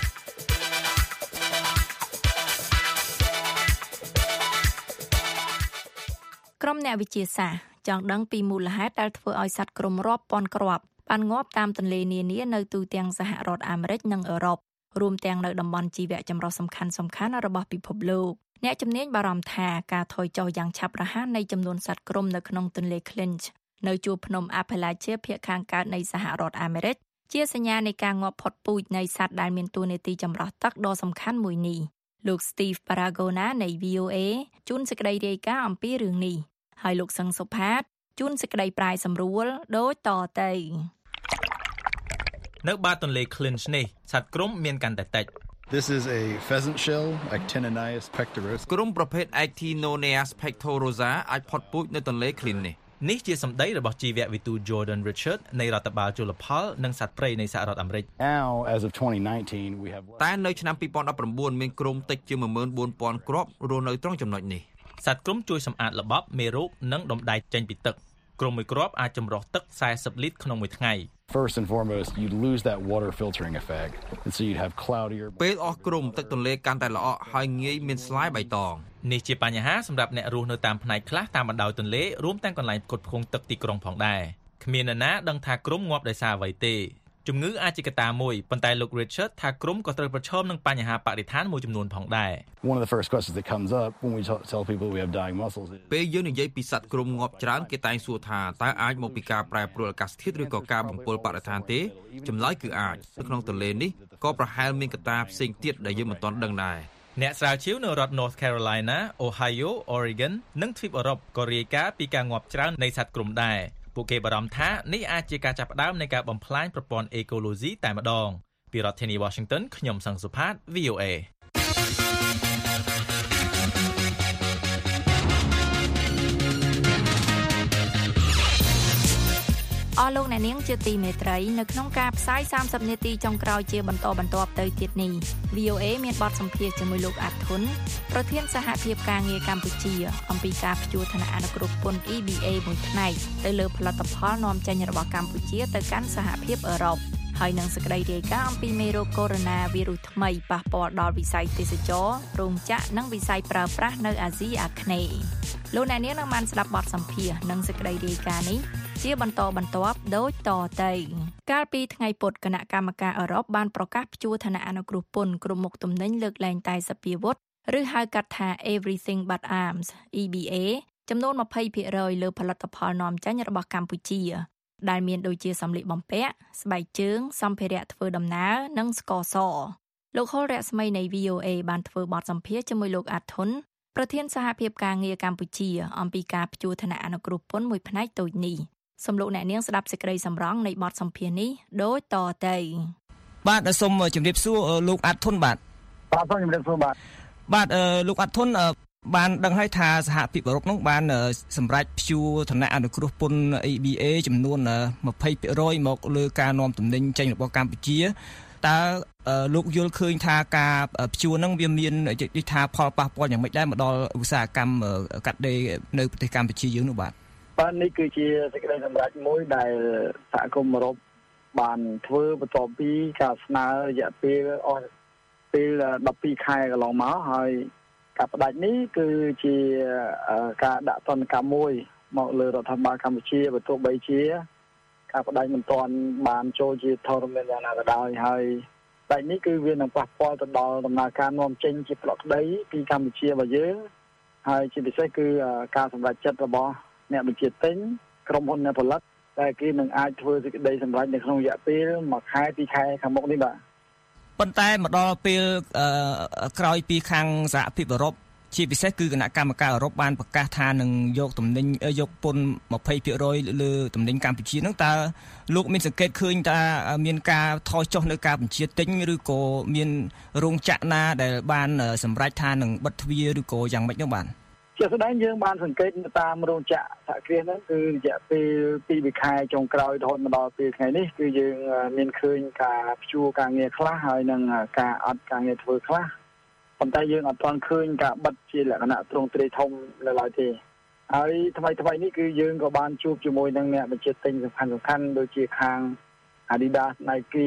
ក្រុមអ្នកវិទ្យាសាស្ត្រចង់ដឹងពីមូលហេតុដែលធ្វើឲ្យសត្វក្រុមរាប់ពាន់គ្រាប់បានងាប់តាមទន្លេនានានៅទូទាំងសហរដ្ឋអាមេរិកនិងអឺរ៉ុបរួមទាំងនៅតំបន់ជីវៈចម្រុះសំខាន់ៗរបស់ពិភពលោកអ្នកជំនាញបារម្ភថាការថយចុះយ៉ាងឆាប់រហ័សនៃចំនួនសត្វក្រុមនៅក្នុងទន្លេ Clinch នៅជួរភ្នំ Appalachia ភាគខាងកើតនៃសហរដ្ឋអាមេរិកជាសញ្ញានៃការងាប់ផុតពូជនៃសត្វដែលមានតួនាទីចម្រោះទឹកដ៏សំខាន់មួយនេះលោក Steve Baragona នៃ VOA ជូនសេចក្តីរាយការណ៍អំពីរឿងនេះហើយលោកសឹងសុផាតជូនសេចក្តីប្រាយសម្រួលដូចតទៅនៅបាតទន្លេ Clinch នេះសត្វក្រុមមានកាន់តែតិច This is a pheasant shell Actinonius pectoris ក្រុមប្រភេទ Actinonius pectoris អាចផុតពូជនៅទន្លេ Clinch នេះជាសម្ដីរបស់ជីវវិទូ Jordan Richard នៃរដ្ឋបាលជលផលនិងសត្វព្រៃនៃសហរដ្ឋអាមេរិក Now as of 2019 we have តែនៅឆ្នាំ2019មានក្រុមតិចជា 14000 គ្រាប់រស់នៅត្រង់ចំណុចនេះសត្វក្រុមជួយសម្អាតល្បប់មេរោគនិងដុំដែកចេញពីទឹកក្រុមមួយគ្រាប់អាចចម្រោះទឹក40លីត្រក្នុងមួយថ្ងៃ First and foremost you lose that water filtering effect and so you'd have cloudier ពេលអស់ក្រុមទឹកទន្លេកាន់តែល្អក់ហើយងាយមានស្លាយបៃតងនេះជាបញ្ហាសម្រាប់អ្នករស់នៅតាមផ្នែកខ្លះតាមបណ្ដោយទន្លេរួមទាំងកន្លែងផ្គត់ផ្គង់ទឹកទីក្រុងផងដែរគ្មាននរណាដឹងថាក្រុមងាប់ដោយសារអ្វីទេជំងឺអាចជាកត្តាមួយប៉ុន្តែលោក Richard ថាក្រុមក៏ត្រូវប្រឈមនឹងបញ្ហាបរិស្ថានមួយចំនួនផងដែរ One of the first questions that comes up when we tell people we have dying mussels ពេលយើងនិយាយពីសត្វក្រុមងាប់ច្រើនគេតែងសួរថាតើអាចមកពីការប្រែប្រួលអាកាសធាតុឬក៏ការបំពុលបរិស្ថានទេចម្លើយគឺអាចនៅក្នុងទន្លេនេះក៏ប្រហែលមានកត្តាផ្សេងទៀតដែលយើងមិនទាន់ដឹងដែរអ្នកស្រាវជ្រាវនៅរដ្ឋ North Carolina, Ohio, Oregon និងទ្វីបអឺរ៉ុបក៏រាយការណ៍ពីការងាប់ច្រើននៃសត្វក្រុមដែរពួកគេបារម្ភថានេះអាចជាការចាប់ផ្ដើមនៃការបំផ្លាញប្រព័ន្ធអេកូឡូស៊ីតែម្ដងពីរដ្ឋធានី Washington ខ្ញុំសង្សុផាត VOA អស់លោកអ្នកនាងជាទីមេត្រីនៅក្នុងការផ្សាយ30នាទីចុងក្រោយជាបន្តបន្ទាប់ទៅទៀតនេះ VOA មានបទសម្ភាសន៍ជាមួយលោកអាត់ធុនប្រធានសហភាពការងារកម្ពុជាអំពីការព្យួរឋានៈអនុគ្រោះពន្ធ EBA មួយផ្នែកទៅលើផលិតផលនាំចេញរបស់កម្ពុជាទៅកាន់សហភាពអឺរ៉ុបហើយនឹងសេចក្តីរាយការណ៍អំពីមេរោគកូវីដ -19 ថ្មីប៉ះពាល់ដល់វិស័យទេសចរណ៍រោងចក្រនិងវិស័យប្រើប្រាស់នៅអាស៊ីអាគ្នេយ៍លោកអ្នកនាងនឹងបានស្ដាប់បទសម្ភាសន៍និងសេចក្តីរាយការណ៍នេះជាបន្តបន្ទាប់ដូចតទៅកាលពីថ្ងៃពុធគណៈកម្មការអឺរ៉ុបបានប្រកាសព្យួរឋានៈអនុគ្រោះពន្ធគ្រប់មុខទំនិញលើកលែងតែសព្វាវុធឬហៅកាត់ថា Everything But Arms EBA ចំនួន 20% លើផលិតផលនាំចេញរបស់កម្ពុជាដែលមានដូចជាសម្លៀកបំពាក់ស្បែកជើងសម្ភារៈធ្វើដំណើរនិងស្ករសលោកហុលរស្មីនៃ VOA បានធ្វើបទសម្ភាសន៍ជាមួយលោកអាធុនប្រធានសហភាពការងារកម្ពុជាអំពីការព្យួរឋានៈអនុគ្រោះពន្ធមួយផ្នែកតូចនេះសូមលោកអ្នកនាងស្ដាប់សេចក្តីសម្រងនៃបទសម្ភាសន៍នេះដូចតទៅបាទសូមជម្រាបសួរលោកអាធុនបាទសូមជម្រាបសួរបាទលោកអាធុនបានដឹងហើយថាសហភាពអឺរ៉ុបនោះបានសម្រេចព្យួរឋានៈអនុគ្រោះពន្ធ EBA ចំនួន 20% មកលើការនាំទំនិញចេញរបស់កម្ពុជាតើលោកយល់ឃើញថាការព្យួរហ្នឹងវាមានថាផលប៉ះពាល់យ៉ាងម៉េចដែរមកដល់ឧស្សាហកម្មកាត់ដេរនៅប្រទេសកម្ពុជាយើងនោះបាទនេះគឺជាសេចក្តីសម្រេចមួយដែលសហគមន៍អឺរ៉ុបបានធ្វើបន្ទាប់ពីការស្នើរយៈពេលអស់ពេល12ខែកន្លងមកហើយការផ្ដាច់នេះគឺជាការដាក់ទណ្ឌកម្មមួយមកលើរដ្ឋាភិបាលកម្ពុជាបើទោះបីជាការផ្ដាច់មិនទាន់បានចូលជាធរមានយ៉ាងណាក៏ដោយហើយផ្ដាច់នេះគឺវានឹងប៉ះពាល់ទៅដល់ដំណើរការនាំចេញជាប្រកក្តីពីកម្ពុជារបស់យើងហើយជាពិសេសគឺការសម្រេចចិត្តរបស់អ្នកបញ្ជាទិញក្រុមហ៊ុនអ្នកផលិតដែលគេនឹងអាចធ្វើសេចក្តីសម្រេចនៅក្នុងរយៈពេល1ខែ2ខែខាងមុខនេះបាទប៉ុន្តែមកដល់ពេលក្រោយពីខាងសហភាពអឺរ៉ុបជាពិសេសគឺគណៈកម្មការអឺរ៉ុបបានប្រកាសថានឹងយកទំនិញយកពន្ធ 20% លើទំនិញកម្ពុជាហ្នឹងតើលោកមានសង្កេតឃើញថាមានការថយចុះនៅការបញ្ជាទិញឬក៏មានរោងចក្រណាដែលបានសម្រេចថានឹងបិទទ្វារឬក៏យ៉ាងម៉េចនោះបាទជាស្ដែងយើងបានសង្កេតតាមរោងចក្រសហគ្រាសហ្នឹងគឺរយៈពេល2ខែចុងក្រោយរហូតមកដល់ពេលថ្ងៃនេះគឺយើងមានឃើញការព្យួរការងារខ្លះហើយនឹងការអត់ការងារធ្វើខ្លះប៉ុន្តែយើងអត់ទាន់ឃើញការបិទជាលក្ខណៈទ្រង់ទ្រាយធំនៅឡើយទេហើយថ្មីនេះគឺយើងក៏បានជួបជាមួយនឹងអ្នកបញ្ជាទិញសំខាន់ដូចជាខាង Adidas Nike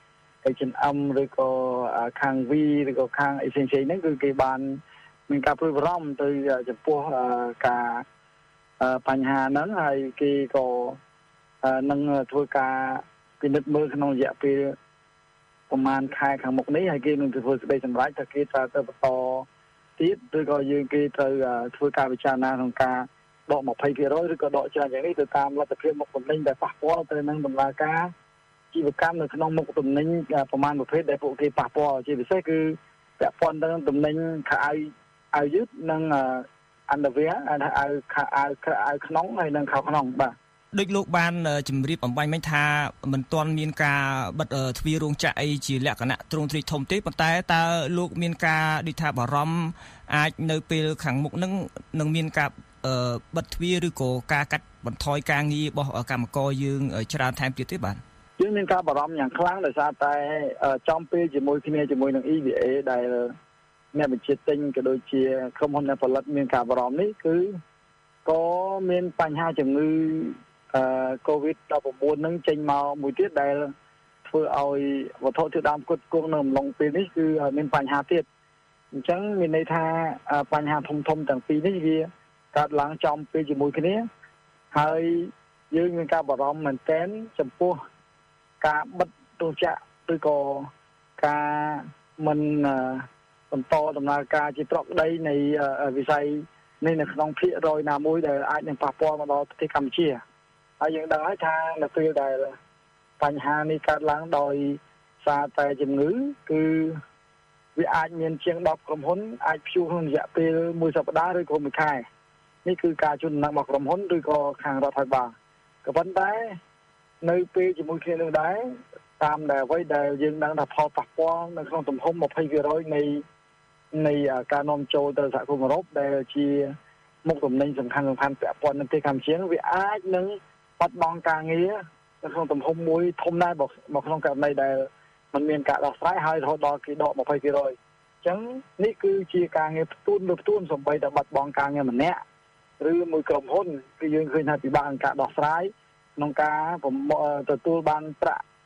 H&M ឬក៏ខាង V ឬក៏ខាងអីផ្សេងៗហ្នឹងគឺគេបានមានការព្រួយបារម្ភទៅចំពោះការបញ្ហាហ្នឹងហើយគេក៏នឹងធ្វើការពិនិត្យមើលក្នុងរយៈពេលប្រហែលខែខាងមុខនេះហើយគេនឹងធ្វើសេចក្តីសម្រេចថាគេត្រូវទៅបន្តទៀតឬក៏យើងគេត្រូវធ្វើការពិចារណាក្នុងការដក 20% ឬក៏ដកច្រើនយ៉ាងនេះទៅតាមលទ្ធភាពមុខទំនិញដែលប៉ះពាល់ទៅនឹងដំណើរការជីវកម្មនៅក្នុងមុខទំនិញប្រមាណប្រភេទដែលពួកគេប៉ះពាល់ជាពិសេសគឺពាក់ព័ន្ធទៅនឹងទំនិញខោអាវយឺតនិងunderwear អាវក្នុងហើយនិងខោក្នុងបាទដូចលោកបានជម្រាបអំបញ្ញមិញថាមិនទាន់មានការបិទទ្វាររោងចក្រអីជាលក្ខណៈទ្រង់ទ្រាយធំទេប៉ុន្តែតើលោកមានការដូចថាបារម្ភអាចនៅពេលខាងមុខនឹងនឹងមានការបិទទ្វារឬក៏ការកាត់បន្ថយការងាររបស់កម្មករយើងច្រើនថែមទៀតទេបាទយើងមានការបារម្ភយ៉ាងខ្លាំងដោយសារតែចំពេលជាមួយគ្នាជាមួយនឹង EBA ដែលអ្នកបញ្ជាទិញក៏ដូចជាក្រុមហ៊ុនអ្នកផលិតមានការបារម្ភនេះគឺក៏មានបញ្ហាជំងឺCOVID-19 នឹងចេញមកមួយទៀតដែលធ្វើឲ្យវត្ថុធាតុដើមផ្គត់ផ្គង់នៅអំឡុងពេលនេះគឺមានបញ្ហាទៀតអញ្ចឹងមានន័យថាបញ្ហាធំទាំងពីរនេះវាកើតឡើងចំពេលជាមួយគ្នាហើយយើងមានការបារម្ភមែនទែនចំពោះការបិទរោងចក្រឬក៏ការមិនបន្តដំណើរការជាប្រកដីនៃវិស័យនេះនៅក្នុងភាគរយណាមួយដែលអាចនឹងប៉ះពាល់មកដល់ប្រទេសកម្ពុជាហើយយើងដឹងហើយថានៅពេលដែលបញ្ហានេះកើតឡើងដោយសារតែជំងឺគឺវាអាចមានជាង10ក្រុមហ៊ុនអាចព្យួរក្នុងរយៈពេល1សប្តាហ៍ឬក៏1ខែនេះគឺការជូនដំណឹងរបស់ក្រុមហ៊ុនឬក៏ខាងរដ្ឋាភិបាលក៏ប៉ុន្តែនៅពេលជាមួយគ្នានឹងដែរតាមដែលអ្វីដែលយើងដឹងថាផលប៉ះពាល់នៅក្នុងទំហំ 20% នៃការនាំចូលទៅសហគមន៍អឺរ៉ុបដែលជាមុខទំនិញសំខាន់ពាក់ព័ន្ធនឹងប្រទេសកម្ពុជាវាអាចនឹងបាត់បង់ការងារនៅក្នុងទំហំមួយធំដែរមកក្នុងករណីដែលมันមានការដោះស្រាយហើយរហូតដល់គេដក 20% អញ្ចឹងនេះគឺជាការងារផ្ទួនសំបីតែបាត់បង់ការងារម្នាក់ឬមួយក្រុមហ៊ុនគឺយើងឃើញថាពិបាកក្នុងការដោះស្រាយក្នុងការទទួលបានប្រាក់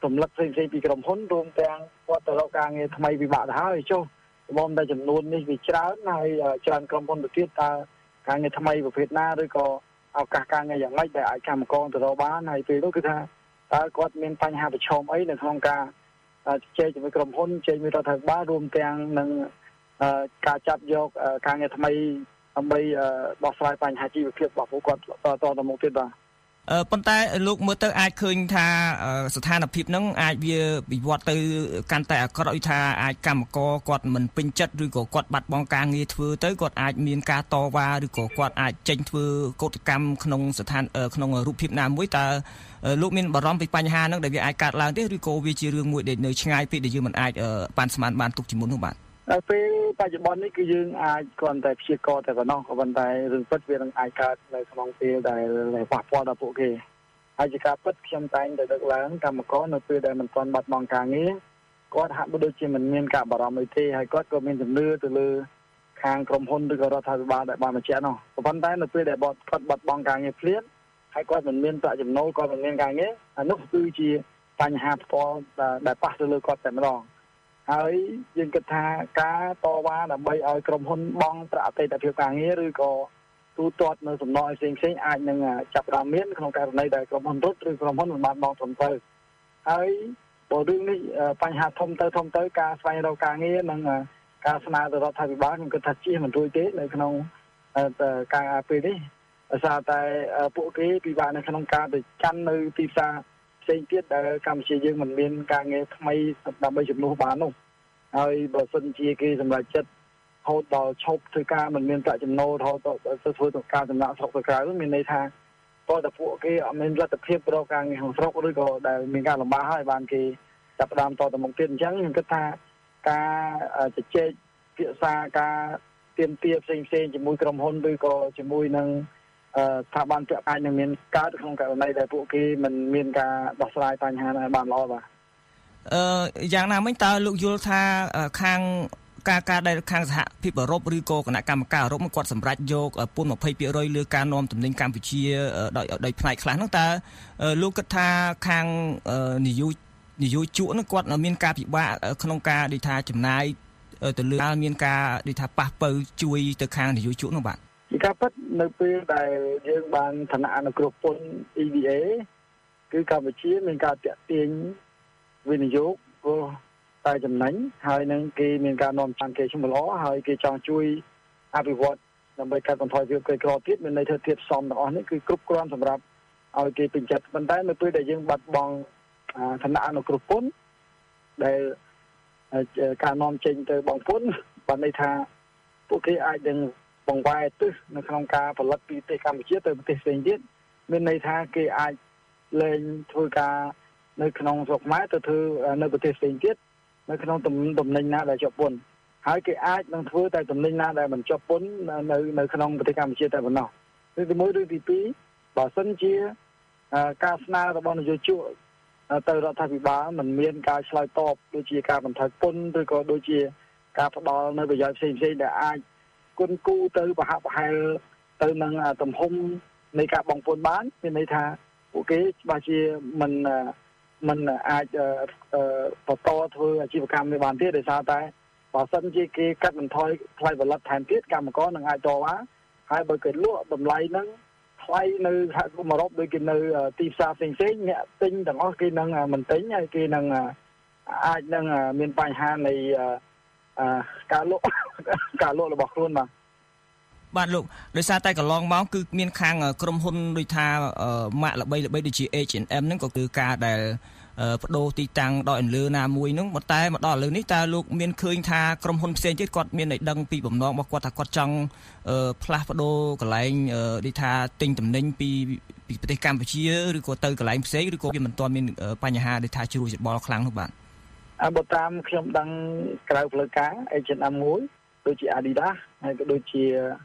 ទម្លាក់ផ្សេងៗពីក្រុមហ៊ុនរួមទាំងគាត់ទៅរកការងារថ្មីពិបាកទៅហើយចុះបងតែចំនួននេះវាច្រើនហើយច្រើនក្រុមហ៊ុនទៅទៀតតើការងារថ្មីប្រភេទណាឬក៏ឱកាសការងារយ៉ាងម៉េចដែលអាចកម្មករទៅរកបានហើយពេលនោះគឺថាតើគាត់មានបញ្ហាប្រឈមអីនៅក្នុងការជជែកជាមួយក្រុមហ៊ុនជជែកជាមួយរដ្ឋាភិបាលរួមទាំងនឹងការចាប់យកការងារថ្មីដើម្បីដោះស្រាយបញ្ហាជីវភាពរបស់ពួកគាត់តទៅមុខទៀតបាទប៉ុន្តែលោកមើលទៅអាចឃើញថាស្ថានភាពហ្នឹងអាចវាវិវត្តទៅកាន់តែអាក្រក់ថាអាចកម្មករគាត់មិនពេញចិត្តឬក៏គាត់បាត់បង់ការងារធ្វើទៅគាត់អាចមានការតវ៉ាឬក៏គាត់អាចចេញធ្វើកោតកម្មក្នុងស្ថានក្នុងរូបភាពណាមួយតើលោកមានបារម្ភពីបញ្ហាហ្នឹងដែលវាអាចកើតឡើងទេឬក៏វាជារឿងមួយដែលនៅឆ្ងាយពេកដែលយើងមិនអាចបានស្មានបានទុកជាមុននោះបាទពេលបច្ចុប្បន្ននេះគឺយើងអាចគ្រាន់តែព្យាករតែប៉ុណ្ណោះក៏ប៉ុន្តែរឿងពិតវានឹងអាចកើតនៅក្នុងពេលដែលប៉ះពាល់ដល់ពួកគេហើយជាការពិតខ្ញុំតែងតែលើកឡើងកម្មករនៅពេលដែលមិនទាន់បាត់បង់ការងារគាត់ហាក់ដូចជាមិនមានការបារម្ភអីទេហើយគាត់ក៏មានជំនឿទៅលើខាងក្រុមហ៊ុនឬក៏រដ្ឋាភិបាលដែលបានបញ្ជាក់នោះក៏ប៉ុន្តែនៅពេលដែលគាត់បាត់បង់ការងារភ្លាមហើយគាត់មិនមានប្រាក់ចំណូលគាត់មិនមានការងារអានោះគឺជាបញ្ហាផ្ទាល់ដែលប៉ះទៅលើគាត់តែម្ដងហើយយើងគិតថាការតវ៉ាដើម្បីឲ្យក្រុមហ៊ុនបង់ប្រាក់អតីតភាពការងារឬក៏ទូទាត់នៅសំណងផ្សេងៗអាចនឹងចាប់ផ្ដើមមានក្នុងករណីដែលក្រុមហ៊ុនរត់ឬក្រុមហ៊ុនមិនបានបង់ត្រឹមត្រូវហើយបើរឿងនេះបញ្ហាធំទៅការស្វែងរកការងារនិងការស្នើទៅរដ្ឋាភិបាលខ្ញុំគិតថាជិះមិនរួចទេនៅក្នុងការពេលនេះដោយសារតែពួកគេពិបាកនៅក្នុងការទៅកាន់នៅទីផ្សារផ្សេងទៀតដែលកម្ពុជាយើងមិនមានការងារថ្មីដើម្បីជំនួសបាននោះហើយបើសិនជាគេសម្រេចចិត្តហូតដល់ឈប់ធ្វើការមិនមានប្រាក់ចំណូលរហូតដល់ទៅធ្វើការចំណាក់ស្រុកទៅក្រៅមានន័យថាតើតើពួកគេអត់មានលទ្ធភាពរកការងារក្នុងស្រុកឬក៏ដែលមានការលំបាកហើយបានគេចាប់ផ្ដើមតទៅមុខទៀតអញ្ចឹងខ្ញុំគិតថាការជជែកពិសាការទាមទារផ្សេងៗជាមួយក្រុមហ៊ុនឬក៏ជាមួយនឹងស្ថាប័នពាក់ព័ន្ធនឹងមានកើតក្នុងករណីដែលពួកគេមិនមានការដោះស្រាយបញ្ហាnàyបានល្អបាទយ៉ាងណាមិញតើលោកយល់ថាខាងការដែលខាងសហភាពអឺរ៉ុបឬក៏គណៈកម្មការអឺរ៉ុបគាត់សម្រេចយកពន្ធ 20% លើការនាំទំនិញកម្ពុជាដោយផ្នែកខ្លះហ្នឹងតើលោកគិតថាខាងនយោជកហ្នឹងគាត់មានការពិបាកក្នុងការដូចថាចំណាយទៅលើមានការដូចថាប៉ះពៅជួយទៅខាងនយោជកហ្នឹងបាទជាការពិតនៅពេលដែលយើងបានឋានៈអនុគ្រោះពន្ធ EBA គឺកម្ពុជាមានការតាក់ទាញវិនិយោគព្រោះតែចំណេញហើយនឹងគេមានការនាំចាន់គេshumëល្អហើយគេចង់ជួយអភិវឌ្ឍដើម្បីកាត់បន្ថយភាពក្រីក្រទៀតមានន័យថាធាតុផ្សំទាំងអស់នេះគឺគ្រប់គ្រាន់សម្រាប់ឲ្យគេពេញចិត្តប៉ុន្តែនៅពេលដែលយើងបាត់បង់ឋានៈអនុគ្រោះពន្ធដែលការនាំចេញទៅបង់ពន្ធបានន័យថាពួកគេអាចនឹងបង្វែរទិសនៅក្នុងការផលិតពីប្រទេសកម្ពុជាទៅប្រទេសផ្សេងទៀតមានន័យថាគេអាចលែងធ្វើការនៅក្នុងស្រុកខ្មែរទៅធ្វើនៅប្រទេសផ្សេងទៀតនៅក្នុងតំណែងណាដែលជាប់ពន្ធហើយគេអាចនឹងធ្វើតែតំណែងណាដែលមិនជាប់ពន្ធនៅក្នុងប្រទេសកម្ពុជាតែប៉ុណ្ណោះឬទី1ឬទី2បើសិនជាការស្នើរបស់នយោជកទៅរដ្ឋាភិបាលមិនមានការឆ្លើយតបដូចជាការបន្ថយពន្ធឬក៏ដូចជាការផ្ដល់នៅប្រយោជន៍ផ្សេងៗដែលអាចគុណគូទៅប្រហាក់ប្រហែលទៅនឹងទំហំនៃការបង់ពន្ធបានមានន័យថាពួកគេច្បាស់ជាមិនអាចបន្តធ្វើអាជីវកម្មនេះបានទេដោយសារតែបើសិនជាគេកាត់បន្ថយថ្លៃផលិតថែមទៀតកម្មករនឹងអាចតវ៉ាហើយបើគេលក់តម្លៃហ្នឹងថ្លៃនៅសហគមន៍អឺរ៉ុបដូចគេនៅទីផ្សារផ្សេងៗអ្នកទិញទាំងអស់គេនឹងមិនទិញហើយគេនឹងអាចនឹងមានបញ្ហានៃការលក់របស់ខ្លួនបាទលោកដោយសារតែកន្លងមកគឺមានខាងក្រុមហ៊ុនដូចថាម៉ាកល្បីដូចជា H&M ហ្នឹងក៏គឺការដែលបដូរទីតាំងដល់លើណាមួយហ្នឹងតែមកដល់ឥឡូវនេះតើលោកមានឃើញថាក្រុមហ៊ុនផ្សេងទៀតគាត់មានឲ្យដឹងពីបំណងរបស់គាត់ថាគាត់ចង់ផ្លាស់ប្ដូរកន្លែងដូចថាទិញទំនិញពីប្រទេសកម្ពុជាឬក៏ទៅកន្លែងផ្សេងឬក៏វាមិនទាន់មានបញ្ហាដូចថាជ្រួលច្បល់ខ្លាំងនោះបាទបើតាមខ្ញុំដឹងក្រៅផ្លូវការ H&M មួយដូចជា Adidas ហើយក៏ដូចជា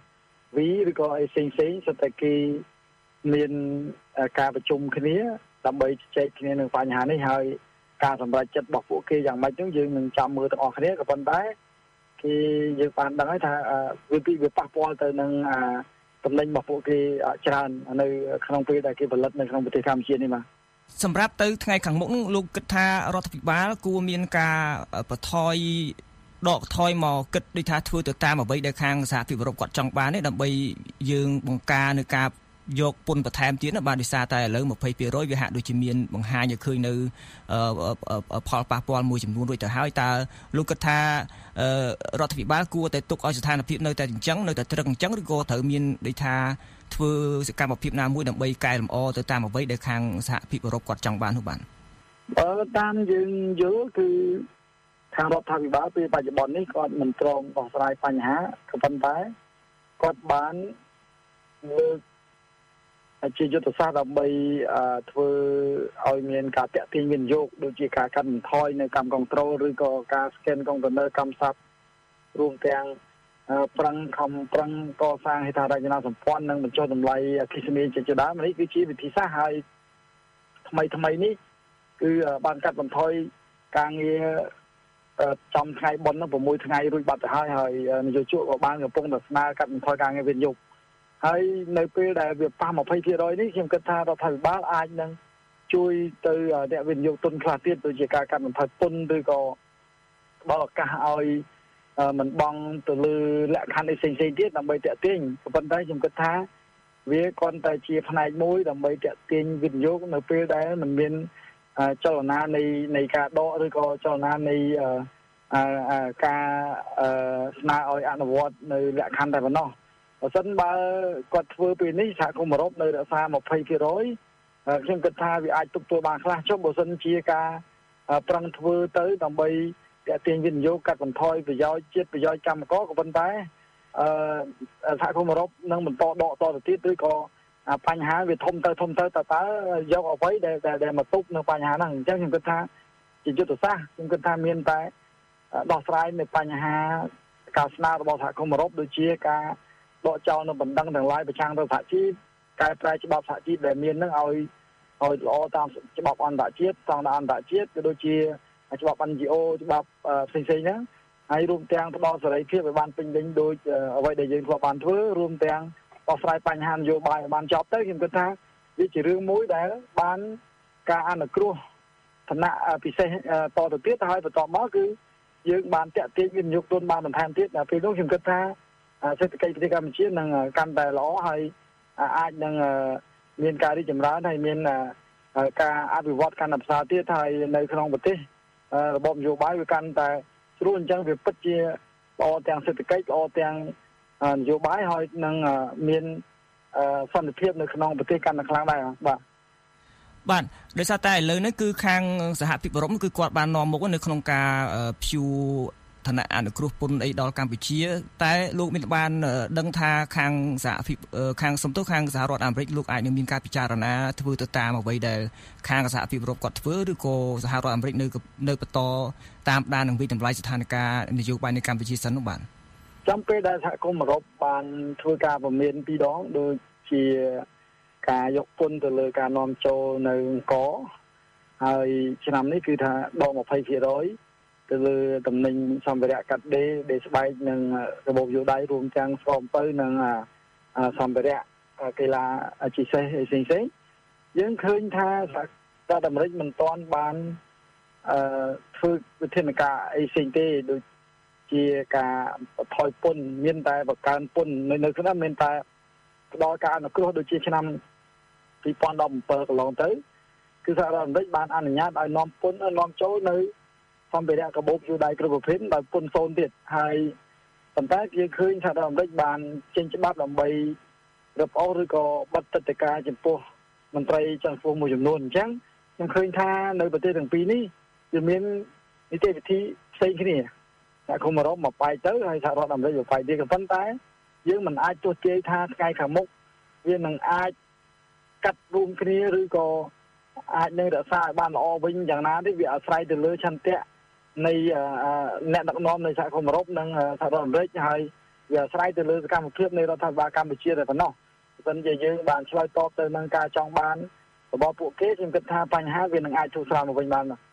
V ឬក៏អីផ្សេងៗសុទ្ធតែគេមានការប្រជុំគ្នាដើម្បីជជែកគ្នានឹងបញ្ហានេះហើយការសម្រេចចិត្តរបស់ពួកគេយ៉ាងម៉េចហ្នឹងយើងនឹងចាំមើលទាំងអស់គ្នាក៏ប៉ុន្តែគេយើងបានដឹងហើយថាវាប៉ះពាល់ទៅនឹងតំណែងរបស់ពួកគេច្រើននៅក្នុងពេលដែលគេផលិតនៅក្នុងប្រទេសកម្ពុជានេះបាទសម្រាប់ទៅថ្ងៃខាងមុខនោះលោកគិតថារដ្ឋាភិបាលគួរមានការបន្ថយដកថយមកគិតដូចថាធ្វើទៅតាមអ្វីដែលខាងសហភាពអឺរ៉ុបគាត់ចង់បានទេដើម្បីយើងបង្ការនៅការយកពន្ធបន្ថែមទៀតណាបាទដោយសារតែឥឡូវ 20% វាហាក់ដូចជាមានបង្ហាញឲ្យឃើញនៅផលប៉ះពាល់មួយចំនួនរួចទៅហើយតើលោកគិតថារដ្ឋាភិបាលគួរតែទុកឲ្យស្ថានភាពនៅតែអញ្ចឹងនៅតែត្រឹកអញ្ចឹងឬក៏ត្រូវមានដូចថាធ្វើសកម្មភាពណាមួយដើម្បីកែលម្អទៅតាមអ្វីដែលខាងសហភាពអឺរ៉ុបគាត់ចង់បាននោះបាទតាមយើងយល់គឺខាងរដ្ឋាភិបាលពេលបច្ចុប្បន្ននេះគាត់មិនព្រមដោះស្រាយបញ្ហាក៏ប៉ុន្តែគាត់បានលើកជាយុទ្ធសាស្ត្រដើម្បីធ្វើឲ្យមានការតាក់ទាញវិនិយោគដូចជាការកាត់បន្ថយនៅកម្មគ្រប់គ្រងឬក៏ការ scan កុងតឺន័រកម្មស័ព្ទរួមទាំងប្រឹងកសាងហេដ្ឋារចនាសម្ព័ន្ធនិងបញ្ចុះតម្លៃអគ្គិសនីជាដើមនេះគឺជាវិធីសាស្ត្រហើយថ្មីនេះគឺបានកាត់បន្ថយការងារចំថ្ងៃបុណ្យ6ថ្ងៃរួចបាត់ទៅហើយនយោជកក៏បានកំពុងតែស្នើកាត់បន្ថយការងារវិនិយោគហើយនៅពេលដែលវាប៉ះ 20% នេះខ្ញុំគិតថារដ្ឋាភិបាលអាចនឹងជួយទៅអ្នកវិនិយោគទុនខ្លះទៀតដូចជាការកាត់បន្ថយពន្ធឬក៏ផ្ដល់ឱកាសឲ្យមិនបង់ទៅលើលក្ខខណ្ឌផ្សេងៗទៀតដើម្បីតាក់ទាញក៏ប៉ុន្តែខ្ញុំគិតថាវាគ្រាន់តែជាផ្នែកមួយដើម្បីតាក់ទាញវិនិយោគនៅពេលដែលมันមានចលនានៃការដកឬក៏ចលនានៃការស្នើឲ្យអនុវត្តនៅលក្ខខណ្ឌតែប៉ុណ្ណោះបើសិនបើគាត់ធ្វើពេលនេះសហគមន៍អឺរ៉ុបនៅរក្សា 20% ខ្ញុំគិតថាវាអាចទប់ទល់បានខ្លះចុះបើសិនជាការប្រឹងធ្វើទៅដើម្បីតាក់ទាញវិនិយោគកាត់បន្ថយប្រយោជន៍ជាតិប្រយោជន៍កម្មករក៏ប៉ុន្តែសហគមន៍អឺរ៉ុបនឹងបន្តដកតទៅទៀតឬក៏បញ្ហាវាធំទៅតើយកអ្វីដែលមកទប់នៅបញ្ហាហ្នឹងអញ្ចឹងខ្ញុំគិតថាជាយុទ្ធសាស្ត្រខ្ញុំគិតថាមានតែដោះស្រាយនៅបញ្ហាការស្នើរបស់សហគមន៍អឺរ៉ុបដូចជាការដកចោលនៅបណ្ដឹងទាំងឡាយប្រឆាំងទៅសហជីពកែប្រែច្បាប់សហជីពដែលមាននឹងឲ្យល្អតាមច្បាប់អន្តរជាតិស្តង់ដារអន្តរជាតិក៏ដូចជាច្បាប់ NGO ច្បាប់ផ្សេងៗហ្នឹងហើយរួមទាំងផ្ដល់សេរីភាពឲ្យបានពេញលេញដោយអ្វីដែលយើងធ្លាប់បានធ្វើរួមទាំងដោះស្រាយបញ្ហានយោបាយឲ្យបានចប់ទៅខ្ញុំគិតថាវាជារឿងមួយដែលបានការអនុគ្រោះឋានៈពិសេសតទៅទៀតហើយបន្តមកគឺយើងបានតាក់ទាញវិនិយោគទុនបានបន្ថែមទៀតដល់ពេលនោះខ្ញុំគិតថាសេដ្ឋកិច្ចប្រទេសកម្ពុជានឹងកាន់តែល្អហើយអាចនឹងមានការរីកចម្រើនហើយមានការអភិវឌ្ឍកាន់តែប្រសើរទៀតហើយនៅក្នុងប្រទេសរបបនយោបាយវាកាន់តែស្រួលអញ្ចឹងវាពិតជាល្អទាំងសេដ្ឋកិច្ចល្អទាំងនយោបាយហើយនឹងមានសន្តិភាពនៅក្នុងប្រទេសកាន់តែខ្លាំងដែរបាទដោយសារតែឥឡូវនេះគឺខាងសហភាពអឺរ៉ុបគឺគាត់បាននាំមុខនៅក្នុងការព្យួរឋានៈអនុគ្រោះពន្ធអីដល់កម្ពុជាតែលោកមានបានដឹងថាខាងសហភាពខាងសំទោសខាងសហរដ្ឋអាមេរិកលោកអាចនឹងមានការពិចារណាធ្វើទៅតាមអ្វីដែលខាងសហភាពអឺរ៉ុបគាត់ធ្វើឬក៏សហរដ្ឋអាមេរិកនៅបន្តតាមដាននឹងវិតម្លៃស្ថានភាពនយោបាយនៅកម្ពុជាសិននោះបាទចំពេលដែលសហគមន៍អឺរ៉ុបបានធ្វើការព្រមាន2ដងដូចជាការយកពន្ធទៅលើការនាំចូលនៅអង្គរហើយឆ្នាំនេះគឺថាដក 20% ទៅលើតំណែងសម្ភារៈកាត់ដេរដេរស្បែកនិងរបបយោដៃរួមទាំងស្គមទៅនិងសម្ភារៈកីឡាជាពិសេសផ្សេងៗយើងឃើញថាសហរដ្ឋអាមេរិកមិនទាន់បានធ្វើវិធានការអីផ្សេងទេដូចជាការបន្ថយពន្ធមានតែបង្កើនពន្ធនៅក្នុងមានតែផ្ដល់ការអនុគ្រោះដូចជាឆ្នាំ2017កន្លងទៅគឺសហរដ្ឋអាមេរិកបានអនុញ្ញាតឲ្យនាំពន្ធនាំចូលនៅសម្ភារៈកាបូបយោដៃគ្រប់ប្រភេទដោយពន្ធសូន្យទៀតហើយប៉ុន្តែយើងឃើញសហរដ្ឋអាមេរិកបានចេញច្បាប់ដើម្បីរឹបអូសឬក៏បិទទឹកដីការចំពោះមន្ត្រីចង្អុលមួយចំនួនអញ្ចឹងខ្ញុំឃើញថានៅប្រទេសទាំងពីរនេះវាមាននីតិវិធីផ្សេងគ្នាសហគមន៍អឺរ៉ុបមកបែកទៅហើយសហរដ្ឋអាមេរិកមកបែកទៀតក៏ប៉ុន្តែយើងមិនអាចទោះជ័យថាថ្ងៃខាងមុខវានឹងអាចកាត់រួមគ្នាឬក៏អាចនឹងរក្សាឲ្យបានល្អវិញយ៉ាងណាទេវាអាស្រ័យទៅលើឆន្ទៈនៃអ្នកដឹកនាំនៃសហគមន៍អឺរ៉ុបនិងសហរដ្ឋអាមេរិកហើយវាអាស្រ័យទៅលើសកម្មភាពនៃរដ្ឋាភិបាលកម្ពុជាតែប៉ុណ្ណោះបើមិនជាយើងបានឆ្លើយតបទៅនឹងការចង់បានរបស់ពួកគេខ្ញុំគិតថាបញ្ហាវានឹងអាចធូរស្រាលមកវិញបាន